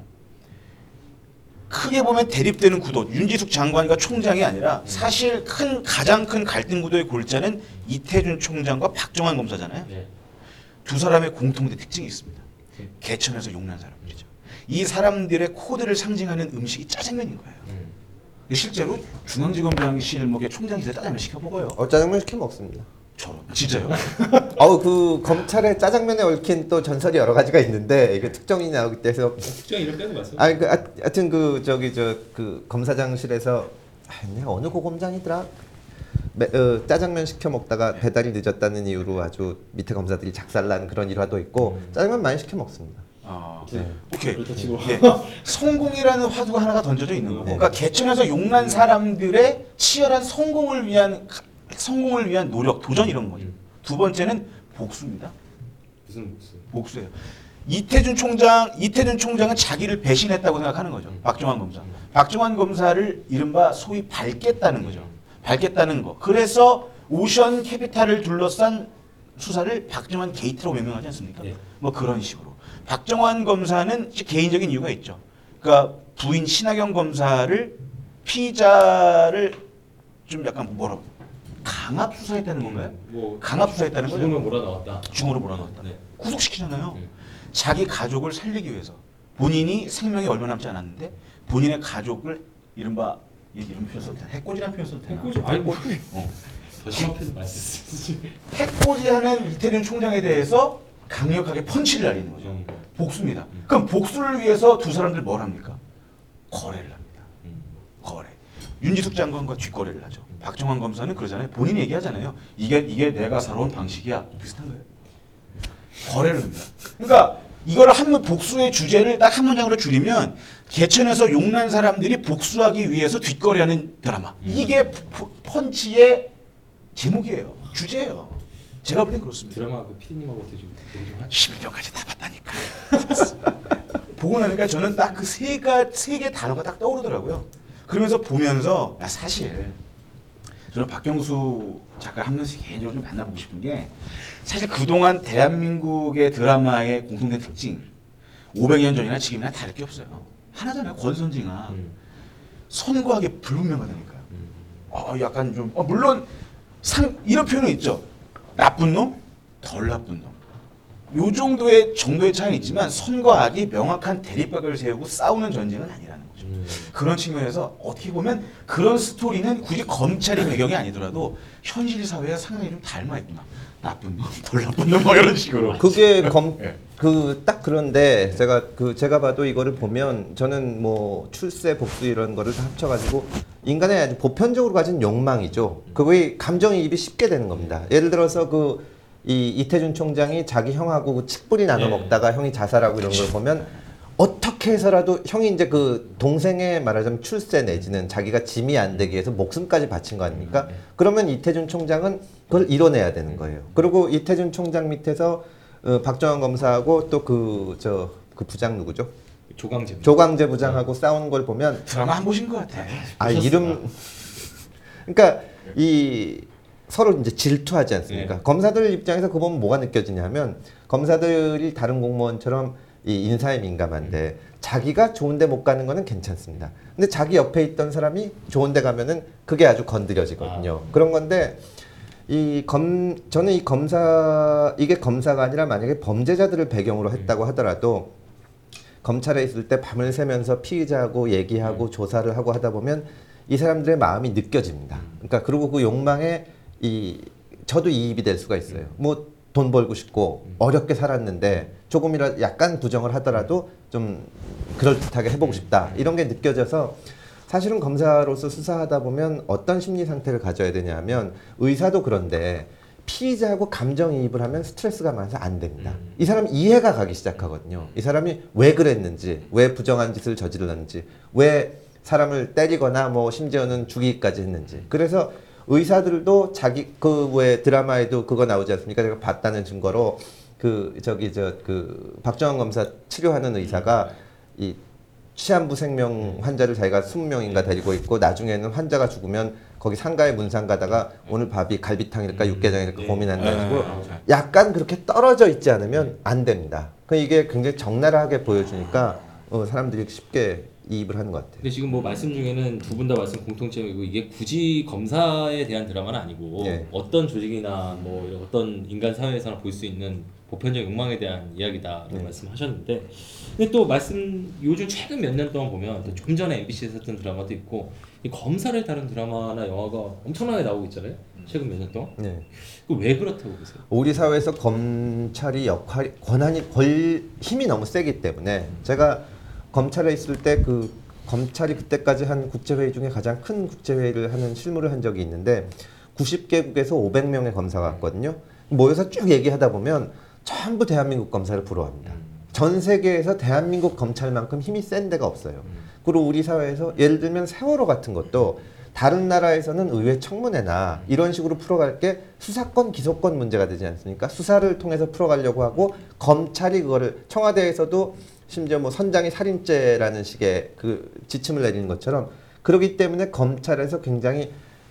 크게 보면 대립되는 구도, 윤지숙 장관과 총장이 아니라 사실 가장 큰 갈등 구도의 골자는 이태준 총장과 박정환 검사잖아요. 두 사람의 공통된 특징이 있습니다. 개천에서 용난 사람들이죠. 이 사람들의 코드를 상징하는 음식이 짜장면인 거예요. 실제로 중앙지검장실 뭐 총장 기자 짜장면 시켜 먹어요. 짜장면 시켜 먹습니다. 저런 진짜요? 그 검찰의 짜장면에 얽힌 또 전설이 여러 가지가 있는데 이게 특정이 나오기 때문에 특정 이런 때는 맞습니다. 아니 하여튼 그 검사장실에서 어느 고검장이더라 짜장면 시켜 먹다가 배달이 늦었다는 이유로 아주 밑에 검사들이 작살난 그런 일화도 있고 짜장면 많이 시켜 먹습니다. 오케이. 성공이라는 화두가 하나가 던져져 있는 거고, 그러니까 개천에서 용난 사람들의 치열한 성공을 위한 노력, 도전 이런 거죠. 두 번째는 복수입니다. 무슨 복수? 복수예요. 이태준 총장은 자기를 배신했다고 생각하는 거죠. 박정환 검사. 박정환 검사를 이른바 소위 밟겠다는 거죠. 밝겠다는 거. 그래서 오션 캐피탈을 둘러싼 수사를 박정환 게이트라고 명명하지 않습니까? 예. 뭐 그런 식으로. 박정환 검사는 개인적인 이유가 있죠. 그러니까 부인 신하경 검사를 피의자를 좀 약간 뭐라고 강압 수사했다는 건가요? 뭐 강압 수사했다는 거죠. 죽음을 몰아넣었다. 중으로 몰아넣었다. 네. 구속시키잖아요. 음. 자기 가족을 살리기 위해서 본인이 생명이 얼마 남지 않았는데 본인의 가족을 이른바 이런 표현 써도 되나? 해코지라는 표현 써도 되나? 해코지? 아니, 뭐. 어. 더 심한 표현 말씀하시지. 해코지하는 이태준 총장에 대해서 강력하게 펀치를 날리는 거죠. 복수입니다. 그럼 복수를 위해서 두 사람들 뭘 합니까? 거래를 합니다. 거래. 윤지숙 장관과 뒷거래를 하죠. 박정환 검사는 그러잖아요. 본인이 얘기하잖아요. 이게 내가 살아온 방식이야. 비슷한 거예요. 거래를 합니다. 그러니까 이걸 한 복수의 주제를 딱 한 문장으로 줄이면 개천에서 용난 사람들이 복수하기 위해서 뒷거래하는 드라마. 이게 펀치의 제목이에요. 주제예요. 제가 볼 땐 그렇습니다. 드라마 그 PD님하고 되게 좀 하죠. 11편까지 다 봤다니까. 보고 나니까 저는 딱 그 세 개 단어가 딱 떠오르더라고요. 그러면서 보면서 사실 저는 박경수 작가 한 번씩 개인적으로 좀 만나보고 싶은 게 사실 그동안 대한민국의 드라마의 공통된 특징 500년 전이나 지금이나 다를 게 없어요. 하나잖아요. 권선징악. 선과하게 불분명하다니까요. 약간 좀 물론 이런 표현은 있죠. 나쁜 놈, 덜 나쁜 놈. 요 정도의 차이는 있지만 선과 악이 명확한 대립각을 세우고 싸우는 전쟁은 아니라는 거죠. 그런 측면에서 어떻게 보면 그런 스토리는 굳이 검찰이 배경이 아니더라도 현실 사회와 상당히 좀 닮아 있구나. 나쁜 놈, 덜 나쁜 놈, 뭐 이런 식으로. 그게 예. 딱 그런데 제가 봐도 이거를 보면 저는 뭐 출세 복수 이런 거를 다 합쳐가지고 인간의 아주 보편적으로 가진 욕망이죠. 그거의 감정이입이 쉽게 되는 겁니다. 예를 들어서 이 이태준 총장이 자기 형하고 칡뿌리 나눠 먹다가 형이 자살하고 이런 걸 보면 어떻게 해서라도 형이 이제 그 동생의 말하자면 출세 내지는 자기가 짐이 안 되기 위해서 목숨까지 바친 거 아닙니까? 그러면 이태준 총장은 그걸 이뤄내야 되는 거예요. 그리고 이태준 총장 밑에서 박정환 검사하고 또 그 부장 누구죠? 조광재 부장하고 싸우는 걸 보면 드라마 안 보신 것 같아. 그러니까 이 서로 이제 질투하지 않습니까? 검사들 입장에서 그거 보면 뭐가 느껴지냐면 검사들이 다른 공무원처럼 이 인사에 민감한데 자기가 좋은데 못 가는 거는 괜찮습니다. 근데 자기 옆에 있던 사람이 좋은데 가면은 그게 아주 건드려지거든요. 그런 건데 저는 이게 검사가 아니라 만약에 범죄자들을 배경으로 했다고 하더라도 검찰에 있을 때 밤을 새면서 피의자하고 얘기하고 조사를 하고 하다 보면 이 사람들의 마음이 느껴집니다. 그러니까 그리고 그 욕망에 저도 이입이 될 수가 있어요. 뭐 돈 벌고 싶고 어렵게 살았는데 조금이라도 약간 부정을 하더라도 좀 그럴듯하게 해보고 싶다 이런 게 느껴져서 사실은 검사로서 수사하다 보면 어떤 심리 상태를 가져야 되냐면 의사도 그런데 피의자하고 감정이입을 하면 스트레스가 많아서 안 됩니다. 이 사람이 이해가 가기 시작하거든요. 이 사람이 왜 그랬는지, 왜 부정한 짓을 저질렀는지, 왜 사람을 때리거나 뭐 심지어는 죽이기까지 했는지. 그래서 의사들도 왜 드라마에도 그거 나오지 않습니까? 제가 봤다는 증거로 박정환 검사 치료하는 의사가 이 시한부 생명 환자를 자기가 20명인가 데리고 있고 나중에는 환자가 죽으면 거기 상가에 문상 가다가 오늘 밥이 갈비탕일까 육개장일까 고민한다고 약간 그렇게 떨어져 있지 않으면 안 됩니다. 이게 굉장히 적나라하게 보여주니까 사람들이 쉽게 이입을 하는 것 같아요. 근데 지금 뭐 말씀 중에는 두 분 다 말씀 공통점이고 이게 굳이 검사에 대한 드라마는 아니고 어떤 조직이나 뭐 이런 어떤 인간 사회에서나 볼 수 있는 보편적 욕망에 대한 이야기다라고 말씀하셨는데 근데 또 요즘 최근 몇 년 동안 보면 좀 전에 MBC에서 했던 드라마도 있고 이 검사를 다룬 드라마나 영화가 엄청나게 나오고 있잖아요. 최근 몇 년 동안. 그 왜 그렇다고 보세요? 우리 사회에서 검찰이 권한이 힘이 너무 세기 때문에 제가 검찰에 있을 때 검찰이 그때까지 한 국제회의 중에 가장 큰 국제회의를 하는 실무를 한 적이 있는데 90개국에서 500명의 검사가 왔거든요. 모여서 쭉 얘기하다 보면 전부 대한민국 검사를 부러워합니다. 전 세계에서 대한민국 검찰만큼 힘이 센 데가 없어요. 그리고 우리 사회에서 예를 들면 세월호 같은 것도 다른 나라에서는 의회 청문회나 이런 식으로 풀어갈 게 수사권, 기소권 문제가 되지 않습니까? 수사를 통해서 풀어가려고 하고 검찰이 그거를 청와대에서도 심지어 뭐 선장이 살인죄라는 식의 그 지침을 내리는 것처럼 그렇기 때문에 검찰에서 굉장히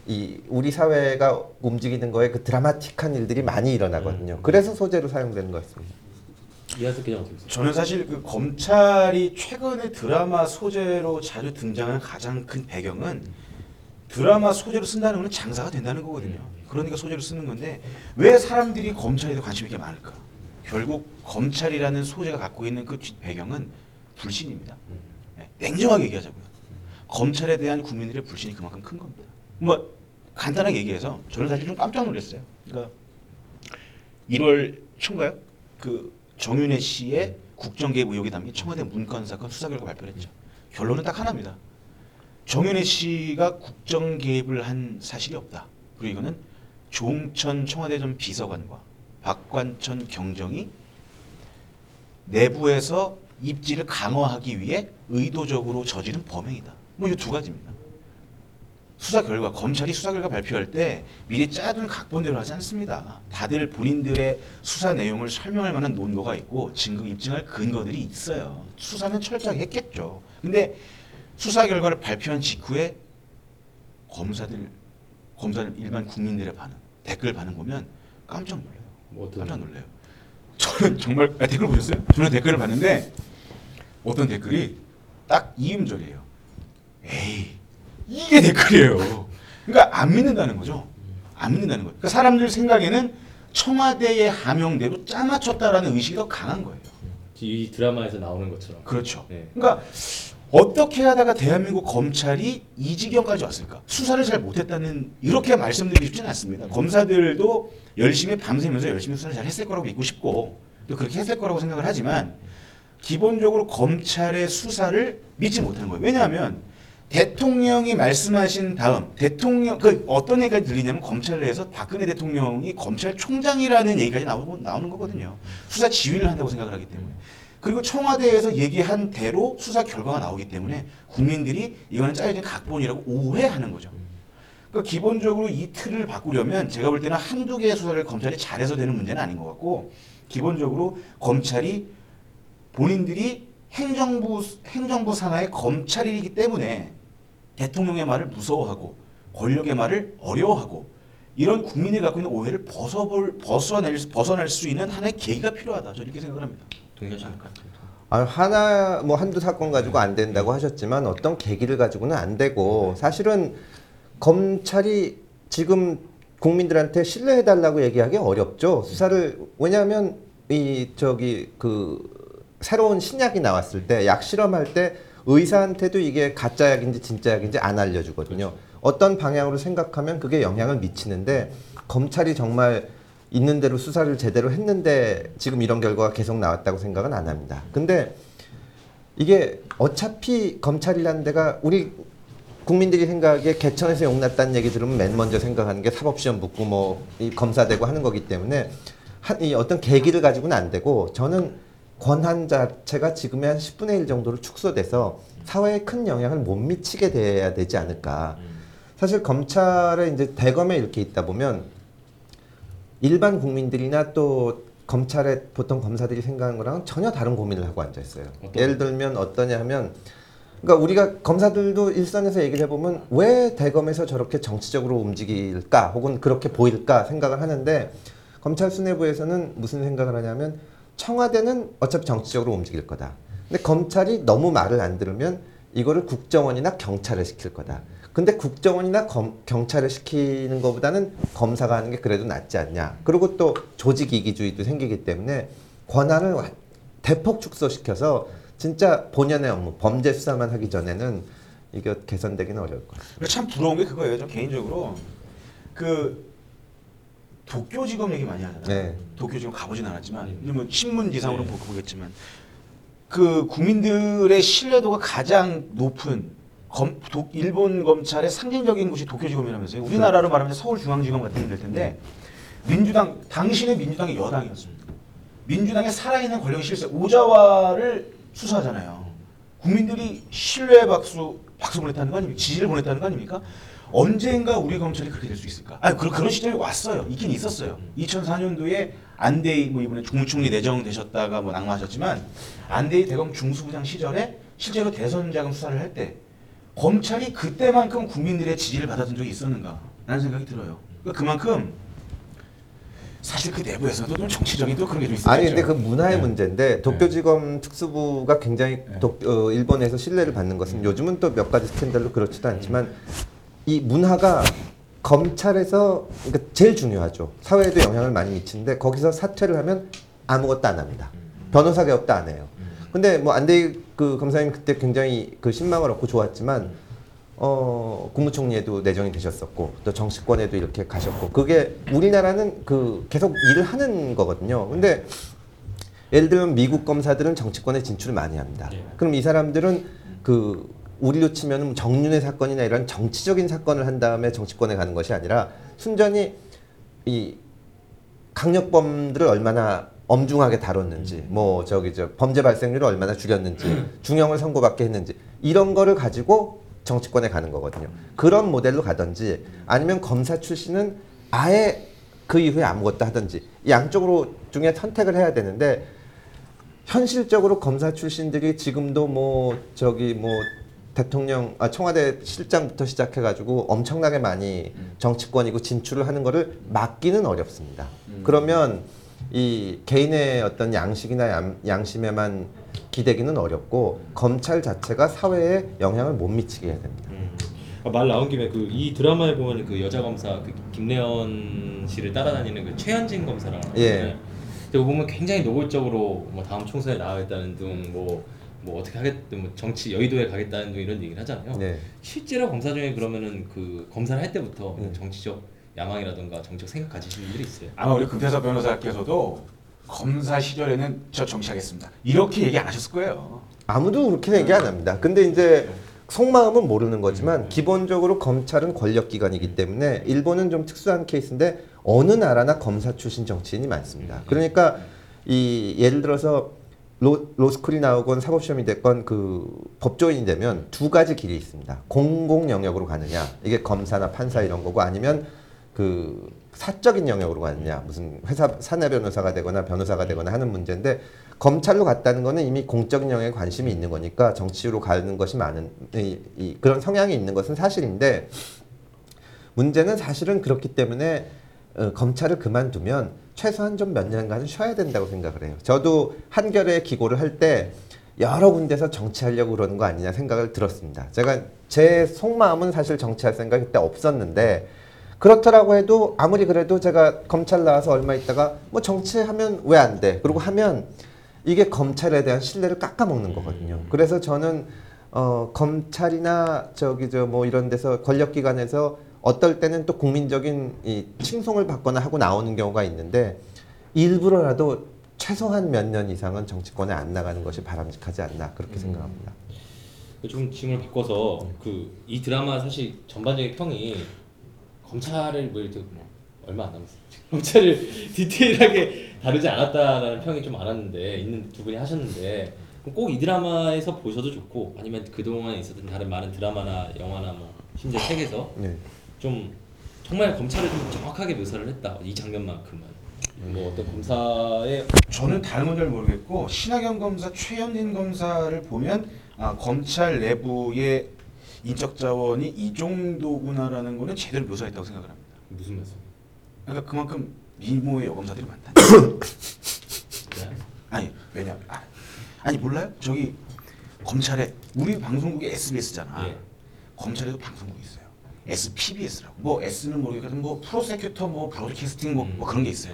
이 우리 사회가 움직이는 거에 그 드라마틱한 일들이 많이 일어나거든요. 그래서 소재로 사용되는 것 같습니다. 이하석 기자 어떻게 보세요? 저는 사실 그 검찰이 최근에 드라마 소재로 자주 등장하는 가장 큰 배경은 드라마 소재로 쓴다는 건 장사가 된다는 거거든요. 그러니까 소재로 쓰는 건데 왜 사람들이 검찰에 대해 관심이 이렇게 많을까? 결국 검찰이라는 소재가 갖고 있는 그 배경은 불신입니다. 네, 냉정하게 얘기하자고요. 검찰에 대한 국민들의 불신이 그만큼 큰 겁니다. 뭐 간단하게 얘기해서 저는 사실 좀 깜짝 놀랐어요. 그러니까 1월 초인가요? 그 정윤회 씨의 국정개입 의혹이 담긴 청와대 문건 사건 수사 결과 발표를 했죠. 결론은 딱 하나입니다. 정윤회 씨가 국정 개입을 한 사실이 없다. 그리고 이거는 조응천 청와대 전 비서관과 박관천 경정이 내부에서 입지를 강화하기 위해 의도적으로 저지른 범행이다. 뭐 이 두 가지입니다. 수사 결과, 검찰이 수사 결과 발표할 때 미리 짜둔 각본대로 하지 않습니다. 다들 본인들의 수사 내용을 설명할 만한 논거가 있고 증거 입증할 근거들이 있어요. 수사는 철저하게 했겠죠. 근데 수사 결과를 발표한 직후에 검사들 일반 국민들의 반응, 댓글 반응 보면 깜짝 놀라요. 뭐 깜짝 놀라요. 저는 정말 댓글 보셨어요? 저는 댓글을 봤는데 어떤 댓글이 딱 이음절이에요. 에이, 이게 댓글이에요. 그러니까 안 믿는다는 거죠. 안 믿는다는 거예요. 그러니까 사람들 생각에는 청와대의 하명대로 짜맞췄다라는 의식이 더 강한 거예요. 이 드라마에서 나오는 것처럼. 그렇죠. 네. 그러니까 어떻게 하다가 대한민국 검찰이 이 지경까지 왔을까? 수사를 잘 못했다는 이렇게 말씀드리기 쉽지는 않습니다. 검사들도 열심히 밤새면서 열심히 수사를 잘 했을 거라고 믿고 싶고 또 그렇게 했을 거라고 생각을 하지만 기본적으로 검찰의 수사를 믿지 못하는 거예요. 왜냐하면 대통령이 말씀하신 다음 대통령 그 어떤 얘기까지 들리냐면 검찰 내에서 박근혜 대통령이 검찰총장이라는 얘기까지 나오는 거거든요. 수사 지휘를 한다고 생각을 하기 때문에. 그리고 청와대에서 얘기한 대로 수사 결과가 나오기 때문에 국민들이 이거는 짜여진 각본이라고 오해하는 거죠. 그러니까 기본적으로 이 틀을 바꾸려면 제가 볼 때는 한두 개의 수사를 검찰이 잘해서 되는 문제는 아닌 것 같고 기본적으로 검찰이 본인들이 행정부 산하의 검찰이기 때문에 대통령의 말을 무서워하고 권력의 말을 어려워하고 이런 국민이 갖고 있는 오해를 벗어날 수 있는 하나의 계기가 필요하다. 저는 이렇게 생각을 합니다. 동의하십니까? 하나 뭐 한두 사건 가지고 안 된다고 하셨지만 어떤 계기를 가지고는 안 되고 사실은 검찰이 지금 국민들한테 신뢰해달라고 얘기하기 어렵죠. 수사를 왜냐하면 새로운 신약이 나왔을 때 약 실험할 때 의사한테도 이게 가짜 약인지 진짜 약인지 안 알려주거든요. 어떤 방향으로 생각하면 그게 영향을 미치는데 검찰이 정말 있는 대로 수사를 제대로 했는데 지금 이런 결과가 계속 나왔다고 생각은 안 합니다. 근데 이게 어차피 검찰이라는 데가 우리 국민들이 생각하기에 개천에서 용났다는 얘기 들으면 맨 먼저 생각하는 게 사법시험 붙고 뭐 검사되고 하는 거기 때문에 이 어떤 계기를 가지고는 안 되고 저는 권한 자체가 지금의 한 10분의 1 정도로 축소돼서 사회에 큰 영향을 못 미치게 돼야 되지 않을까. 사실 검찰에 이제 대검에 이렇게 있다 보면 일반 국민들이나 또 검찰에 보통 검사들이 생각하는 거랑 전혀 다른 고민을 하고 앉아 있어요. 예를 들면 어떠냐 하면 그러니까 우리가 검사들도 일선에서 얘기를 해보면 왜 대검에서 저렇게 정치적으로 움직일까 혹은 그렇게 보일까 생각을 하는데 검찰 수뇌부에서는 무슨 생각을 하냐면 청와대는 어차피 정치적으로 움직일 거다. 근데 검찰이 너무 말을 안 들으면 이거를 국정원이나 경찰에 시킬 거다. 근데 국정원이나 경찰을 시키는 것보다는 검사가 하는 게 그래도 낫지 않냐. 그리고 또 조직 이기주의도 생기기 때문에 권한을 대폭 축소시켜서 진짜 본연의 업무, 범죄 수사만 하기 전에는 이게 개선되기는 어려울 것 같아요. 참 부러운 게 그거예요. 저 개인적으로 도쿄지검 얘기 많이 하잖아요. 네. 도쿄지검 가보진 않았지만 뭐 신문 기사로 보겠지만 그 국민들의 신뢰도가 가장 높은 일본 검찰의 상징적인 곳이 도쿄지검이라면서요. 우리나라로 말하면 서울중앙지검 같은 게 될 텐데 당신의 민주당의 여당이었습니다. 민주당의 살아있는 권력의 실세 오자와를 수사하잖아요. 국민들이 신뢰 박수 보냈다는 거 아닙니까? 지지를 보냈다는 거 아닙니까? 언젠가 우리 검찰이 그렇게 될 수 있을까? 그런 시점이 왔어요. 있긴 있었어요. 2004년도에 안대희 이번에 국무총리 내정되셨다가 낙마하셨지만 안대희 대검 중수부장 시절에 실제로 대선 자금 수사를 할 때 검찰이 그때만큼 국민들의 지지를 받았던 적이 있었는가? 라는 생각이 들어요. 그러니까 그만큼 사실 그 내부에서도 좀 정치적인 또 그런 게 좀 있어요. 아니 근데 그 문화의 네. 문제인데 도쿄지검 특수부가 굉장히 일본에서 신뢰를 받는 것은 요즘은 또 몇 가지 스캔들로 그렇지도 않지만 이 문화가 검찰에서 그러니까 제일 중요하죠. 사회에도 영향을 많이 미치는데 거기서 사퇴를 하면 아무것도 안 합니다. 변호사 개업도 안 해요. 근데 뭐 안대희 그 검사님 그때 굉장히 그 신망을 얻고 좋았지만 국무총리에도 내정이 되셨었고 또 정치권에도 이렇게 가셨고 그게 우리나라는 그 계속 일을 하는 거거든요. 근데 예를 들면 미국 검사들은 정치권에 진출을 많이 합니다. 그럼 이 사람들은 그 우리로 치면 정윤회 사건이나 이런 정치적인 사건을 한 다음에 정치권에 가는 것이 아니라 순전히 이 강력범들을 얼마나 엄중하게 다뤘는지, 뭐 저기 저 범죄 발생률을 얼마나 줄였는지, 중형을 선고받게 했는지 이런 거를 가지고 정치권에 가는 거거든요. 그런 모델로 가든지 아니면 검사 출신은 아예 그 이후에 아무것도 하든지 양쪽으로 중에 선택을 해야 되는데 현실적으로 검사 출신들이 지금도 뭐 저기 뭐 대통령, 청와대 실장부터 시작해가지고 엄청나게 많이 정치권이고 진출을 하는 거를 막기는 어렵습니다. 그러면 이 개인의 어떤 양식이나 양심에만 기대기는 어렵고 검찰 자체가 사회에 영향을 못 미치게 해야 됩니다. 말 나온 김에 그 이 드라마에 보면 그 여자 검사 그 김래원 씨를 따라다니는 그 최현진 검사랑 예. 근데 보면 굉장히 노골적으로 뭐 다음 총선에 나가겠다는 등 뭐 어떻게 하겠든 뭐 정치 여의도에 가겠다는 등 이런 얘기를 하잖아요. 네. 실제로 검사 중에 그러면은 그 검사를 할 때부터 정치적 야망이라든가 정치적 생각 가지시는 분들이 있어요. 아마 우리 금태섭 변호사께서도 검사 시절에는 저 정치하겠습니다. 이렇게 얘기 안 하셨을 거예요. 아무도 그렇게 얘기 안 합니다. 근데 이제 속마음은 모르는 거지만 기본적으로 검찰은 권력기관이기 때문에 일본은 좀 특수한 케이스인데 어느 나라나 검사 출신 정치인이 많습니다. 그러니까 이 예를 들어서 로스쿨이 나오건 사법시험이 됐건 그 법조인이 되면 두 가지 길이 있습니다. 공공 영역으로 가느냐, 이게 검사나 판사 이런 거고 아니면 그 사적인 영역으로 가느냐, 무슨 회사 사내 변호사가 되거나 변호사가 되거나 하는 문제인데 검찰로 갔다는 거는 이미 공적인 영역에 관심이 있는 거니까 정치로 가는 것이 많은 그런 성향이 있는 것은 사실인데 문제는 사실은 그렇기 때문에 검찰을 그만두면 최소한 좀 몇 년간은 쉬어야 된다고 생각을 해요. 저도 한겨레 기고를 할 때 여러 군데서 정치하려고 그러는 거 아니냐 생각을 들었습니다. 제가 제 속마음은 사실 정치할 생각이 그때 없었는데 그렇더라고 해도 아무리 그래도 제가 검찰 나와서 얼마 있다가 뭐 정치하면 왜 안 돼? 그리고 하면 이게 검찰에 대한 신뢰를 깎아먹는 거거든요. 그래서 저는 검찰이나 저기 저 뭐 이런 데서 권력기관에서 어떨 때는 또 국민적인 이 칭송을 받거나 하고 나오는 경우가 있는데 일부러라도 최소한 몇 년 이상은 정치권에 안 나가는 것이 바람직하지 않나 그렇게 생각합니다. 좀 질문을 바꿔서 그 이 드라마 사실 전반적인 평이 검찰을 뭐 이렇게 얼마 안 남았어요. 검찰을 디테일하게 다루지 않았다라는 평이 좀 많았는데 있는 두 분이 하셨는데 꼭 이 드라마에서 보셔도 좋고 아니면 그동안 있었던 다른 많은 드라마나 영화나 뭐 심지어 책에서 네. 좀 정말 검찰을 좀 정확하게 묘사를 했다 이 장면만큼은 뭐 어떤 검사의 저는 다른 건 잘 모르겠고 신하경 검사, 최현진 검사를 보면 검찰 내부의 인적 자원이 이 정도구나라는 거는 제대로 묘사했다고 생각을 합니다. 무슨 말씀? 그러니까 그만큼 미모의 여검사들이 많다. 네? 아니 왜냐? 아니 몰라요? 저기 검찰에 우리 방송국이 SBS잖아. 예. 검찰에도 방송국이 있어요. SPBS라고. 뭐 S는 모르겠지만 뭐 프로세큐터 뭐 브로드캐스팅 뭐 그런 게 있어요.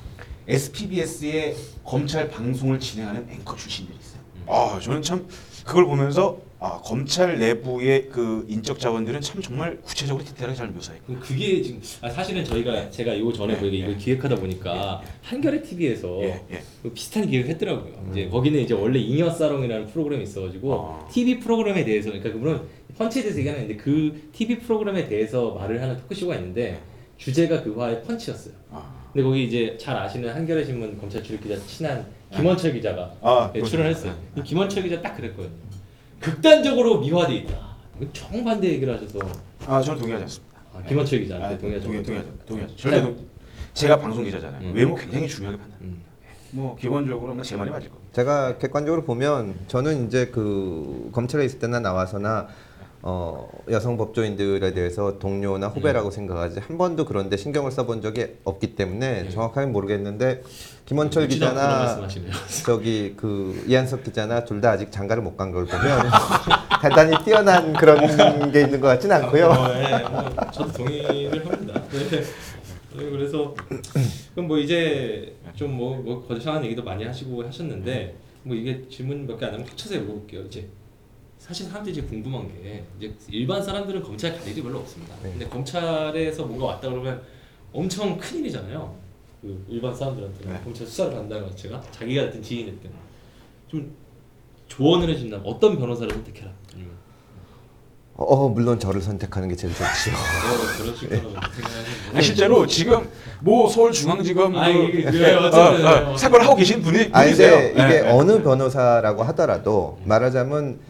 SPBS의 검찰 방송을 진행하는 앵커 출신들이 있어요. 저는 참 그걸 보면서 검찰 내부의 그 인적 자원들은 참 정말 구체적으로 디테일하게 잘 묘사했고. 그게 지금 사실은 제가 이거 전에 이걸 기획하다 보니까 한겨레 TV에서 비슷한 기획을 했더라고요. 이제 거기는 이제 원래 잉여 사롱이라는 프로그램이 있어가지고 TV 프로그램에 대해서 그러니까 그분은 펀치에 대해서 얘기하는데 그 TV 프로그램에 대해서 말을 하는 토크쇼가 있는데 주제가 그 화의 펀치였어요. 근데 거기 이제 잘 아시는 한겨레 신문 검찰 출입 기자 친한 김원철 기자가 출연했어요. 김원철 기자 딱 그랬거든요. 극단적으로 미화돼 있다. 정반대 얘기를 하셔서. 저는 동의하지 않습니다. 김원철 기자한테 동의하죠. 동의하죠. 제가 방송 기자잖아요. 외모 굉장히 중요하게 판단합니다. 뭐 기본적으로 제 말이 맞을 겁니다. 제가 객관적으로 보면 저는 이제 그 검찰에 있을 때나 나와서나 여성 법조인들에 대해서 동료나 후배라고 생각하지 한 번도 그런데 신경을 써본 적이 없기 때문에 정확하게 모르겠는데 김원철 기자나 저기 그 이한석 기자나 둘 다 아직 장가를 못 간 걸 보면 대단히 뛰어난 그런 게 있는 것 같지는 않고요. 저도 동의를 합니다. 네. 그래서 그럼 뭐 이제 좀 뭐 거창한 얘기도 많이 하시고 하셨는데 뭐 이게 질문 몇 개 안 하면 합쳐서 물어볼게요. 이제 사실 사람들이 이제 궁금한 게 이제 일반 사람들은 검찰 갈 일이 별로 없습니다. 근데 검찰에서 뭔가 왔다 그러면 엄청 큰 일이잖아요. 그 일반 사람들한테는 검찰 수사를 받는다는 것 자체가 자기가 됐든 지인이 됐든 좀 조언을 해준다면 어떤 변호사를 선택해라. 아니면 물론 저를 선택하는 게 제일 좋지요. 그러실 거라고 생각하시는데 실제로 지금 뭐 서울중앙지검 사건을 하고 계신 분이세요. 이게 어느 변호사라고 하더라도 말하자면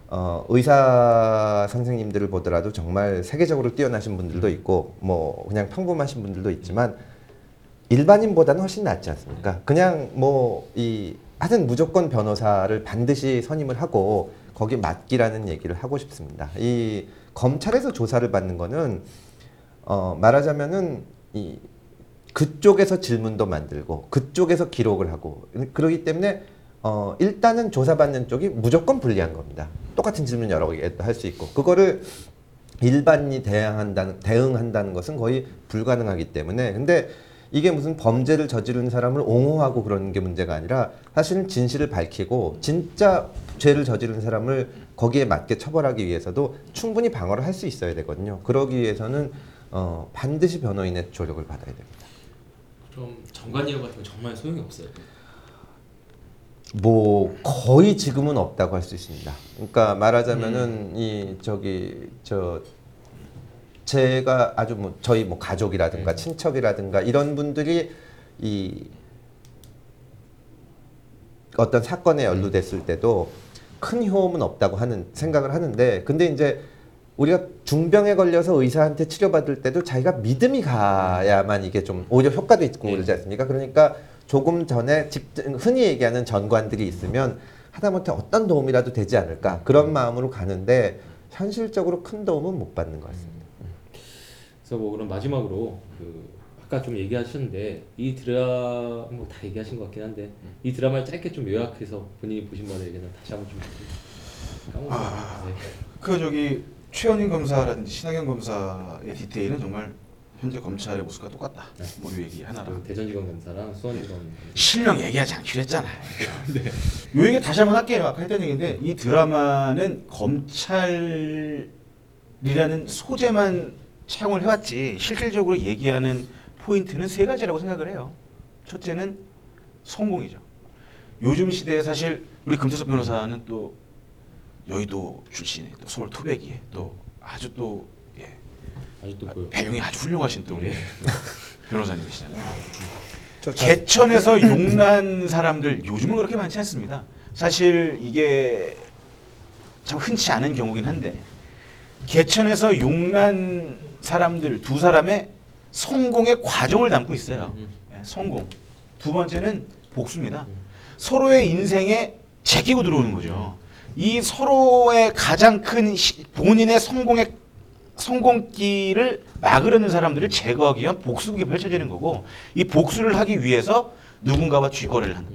의사 선생님들을 보더라도 정말 세계적으로 뛰어나신 분들도 있고 뭐 그냥 평범하신 분들도 있지만 일반인보다는 훨씬 낫지 않습니까? 그냥 하여튼 무조건 변호사를 반드시 선임을 하고 거기 맡기라는 얘기를 하고 싶습니다. 이 검찰에서 조사를 받는 거는 말하자면은 그쪽에서 질문도 만들고 그쪽에서 기록을 하고 그러기 때문에 일단은 조사받는 쪽이 무조건 불리한 겁니다. 똑같은 질문 여러 개 할 수 있고 그거를 일반인이 대응한다는 것은 거의 불가능하기 때문에 근데 이게 무슨 범죄를 저지른 사람을 옹호하고 그러는 게 문제가 아니라 사실은 진실을 밝히고 진짜 죄를 저지른 사람을 거기에 맞게 처벌하기 위해서도 충분히 방어를 할 수 있어야 되거든요. 그러기 위해서는 반드시 변호인의 조력을 받아야 됩니다. 그럼 정관예우 같은 건 정말 소용이 없어요. 뭐 거의 지금은 없다고 할 수 있습니다. 그러니까 말하자면은 제가 아주 저희 가족이라든가 친척이라든가 이런 분들이 이 어떤 사건에 연루됐을 때도 큰 효험은 없다고 생각을 하는데 근데 이제 우리가 중병에 걸려서 의사한테 치료받을 때도 자기가 믿음이 가야만 이게 좀 오히려 효과도 있고 그러지 않습니까? 그러니까 조금 전에 흔히 얘기하는 전관들이 있으면 하다못해 어떤 도움이라도 되지 않을까 그런 마음으로 가는데 현실적으로 큰 도움은 못 받는 것 같습니다. 그래서 그럼 마지막으로 아까 좀 얘기하셨는데 이 드라마 다 얘기하신 것 같긴 한데 이 드라마를 짧게 좀 요약해서 본인이 보신 바에 얘기는 다시 한번 좀 까먹었어요. 최현인 검사라든지 신하경 검사의 디테일은 정말 현재 검찰의 모습과 똑같다. 뭐 이 얘기 하나랑 대전지검 검사랑 수원지검 실명 얘기하지 않기로 했잖아요. 요 얘기 다시 한번 할게요. 아까 했던 얘기인데 이 드라마는 검찰이라는 소재만 차용을 해왔지 실질적으로 얘기하는 포인트는 세 가지라고 생각을 해요. 첫째는 성공이죠. 요즘 시대에 사실 우리 금태섭 변호사는 또 여의도 출신의 또 서울 토백이에 또 아주 또 배경이 아주 훌륭하신 또 우리 변호사님이시잖아요. 개천에서 용난 사람들 요즘은 그렇게 많지 않습니다. 사실 이게 참 흔치 않은 경우긴 한데 개천에서 용난 사람들 두 사람의 성공의 과정을 담고 있어요. 성공. 두 번째는 복수입니다. 서로의 인생에 제끼고 들어오는 거죠. 이 서로의 가장 큰 본인의 성공길을 막으려는 사람들을 제거하기 위한 복수극이 펼쳐지는 거고 이 복수를 하기 위해서 누군가와 뒷거래를 하는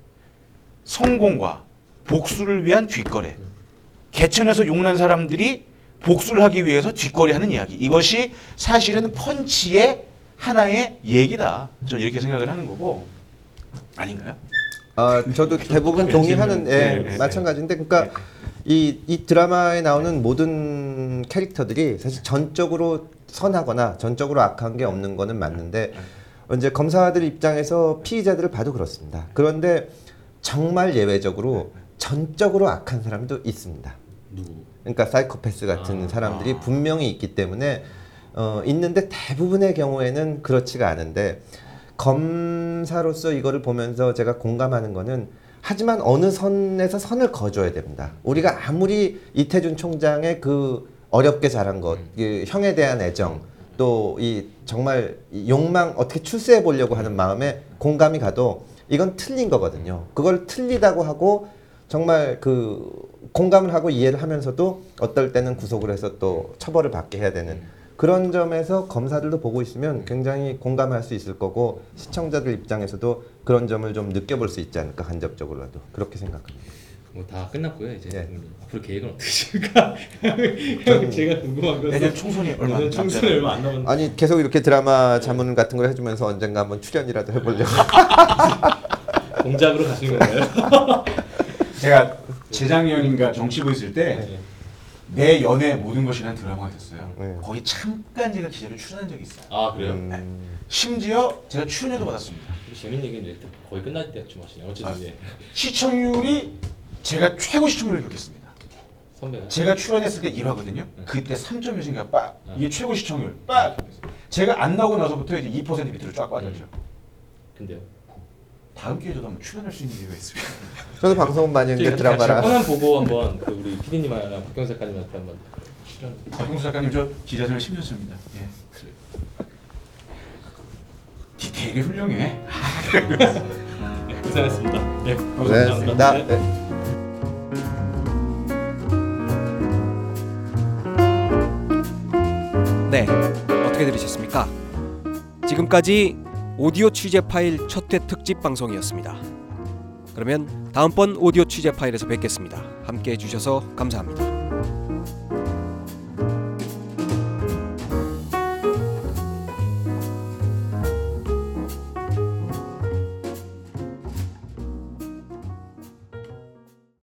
성공과 복수를 위한 뒷거래. 개천에서 용난 사람들이 복수를 하기 위해서 뒷거래하는 이야기. 이것이 사실은 펀치의 하나의 얘기다. 저는 이렇게 생각을 하는 거고 아닌가요? 저도 대부분 동의하는 마찬가지인데 그러니까 이 드라마에 나오는 모든 캐릭터들이 사실 전적으로 선하거나 전적으로 악한 게 없는 거는 맞는데 이제 검사들 입장에서 피의자들을 봐도 그렇습니다. 그런데 정말 예외적으로 전적으로 악한 사람도 있습니다. 누구? 그러니까 사이코패스 같은 사람들이 분명히 있기 때문에 있는데 대부분의 경우에는 그렇지가 않은데 검사로서 이거를 보면서 제가 공감하는 거는 하지만 어느 선에서 선을 그어줘야 됩니다. 우리가 아무리 이태준 총장의 그 어렵게 자란 것, 그 형에 대한 애정, 또 이 정말 욕망 어떻게 출세해 보려고 하는 마음에 공감이 가도 이건 틀린 거거든요. 그걸 틀리다고 하고 정말 그 공감을 하고 이해를 하면서도 어떨 때는 구속을 해서 또 처벌을 받게 해야 되는 그런 점에서 검사들도 보고 있으면 굉장히 공감할 수 있을 거고 시청자들 입장에서도 그런 점을 좀 느껴볼 수 있지 않을까 간접적으로라도 그렇게 생각합니다. 뭐 다 끝났고요. 이제 네. 앞으로 계획은 어떠십니까? 형 제가 궁금한 건 내년 총선이 얼마 안 총선이 얼마 안 남았는데 아니 계속 이렇게 드라마 자문 같은 걸 해주면서 언젠가 한번 출연이라도 해보려고. 공작으로 가시는 건가요? 제가 재작년인가 정치부 있을 때 네. 내 연애 모든 것이라는 드라마가 있었어요. 네. 거기 잠깐 제가 기자로 출연한 적이 있어요. 아 그래요? 심지어 제가 출연료도 받았습니다. 재밌는 얘기는 일단 거의 끝날 때쯤 하시네요. 어쨌든 이제 시청률이 제가 최고 시청률을 기록했습니다. 선배가 제가 출연했을 때 1화거든요. 그때 3.몇인가 빡 이게 최고 시청률 빡. 제가 안 나오고 나서부터 이제 2% 밑으로 쫙 빠졌죠. 근데요. 다음 기회에도 한번 출연할 수 있는 이유가 있습니다. 저도 방송 많이 했는데 드라마라. 화면 보고 한번 그 우리 PD님이랑 박경 작가님한테 한번 출연. 박봉수 작가님 저 기자생활 10년 차입니다. 예. 디테일이 훌륭해. 고생하셨습니다. 네. 고생하셨습니다. 네. 네, 어떻게 들으셨습니까? 지금까지 오디오 취재 파일 첫 회 특집 방송이었습니다. 그러면 다음번 오디오 취재 파일에서 뵙겠습니다. 함께 해주셔서 감사합니다.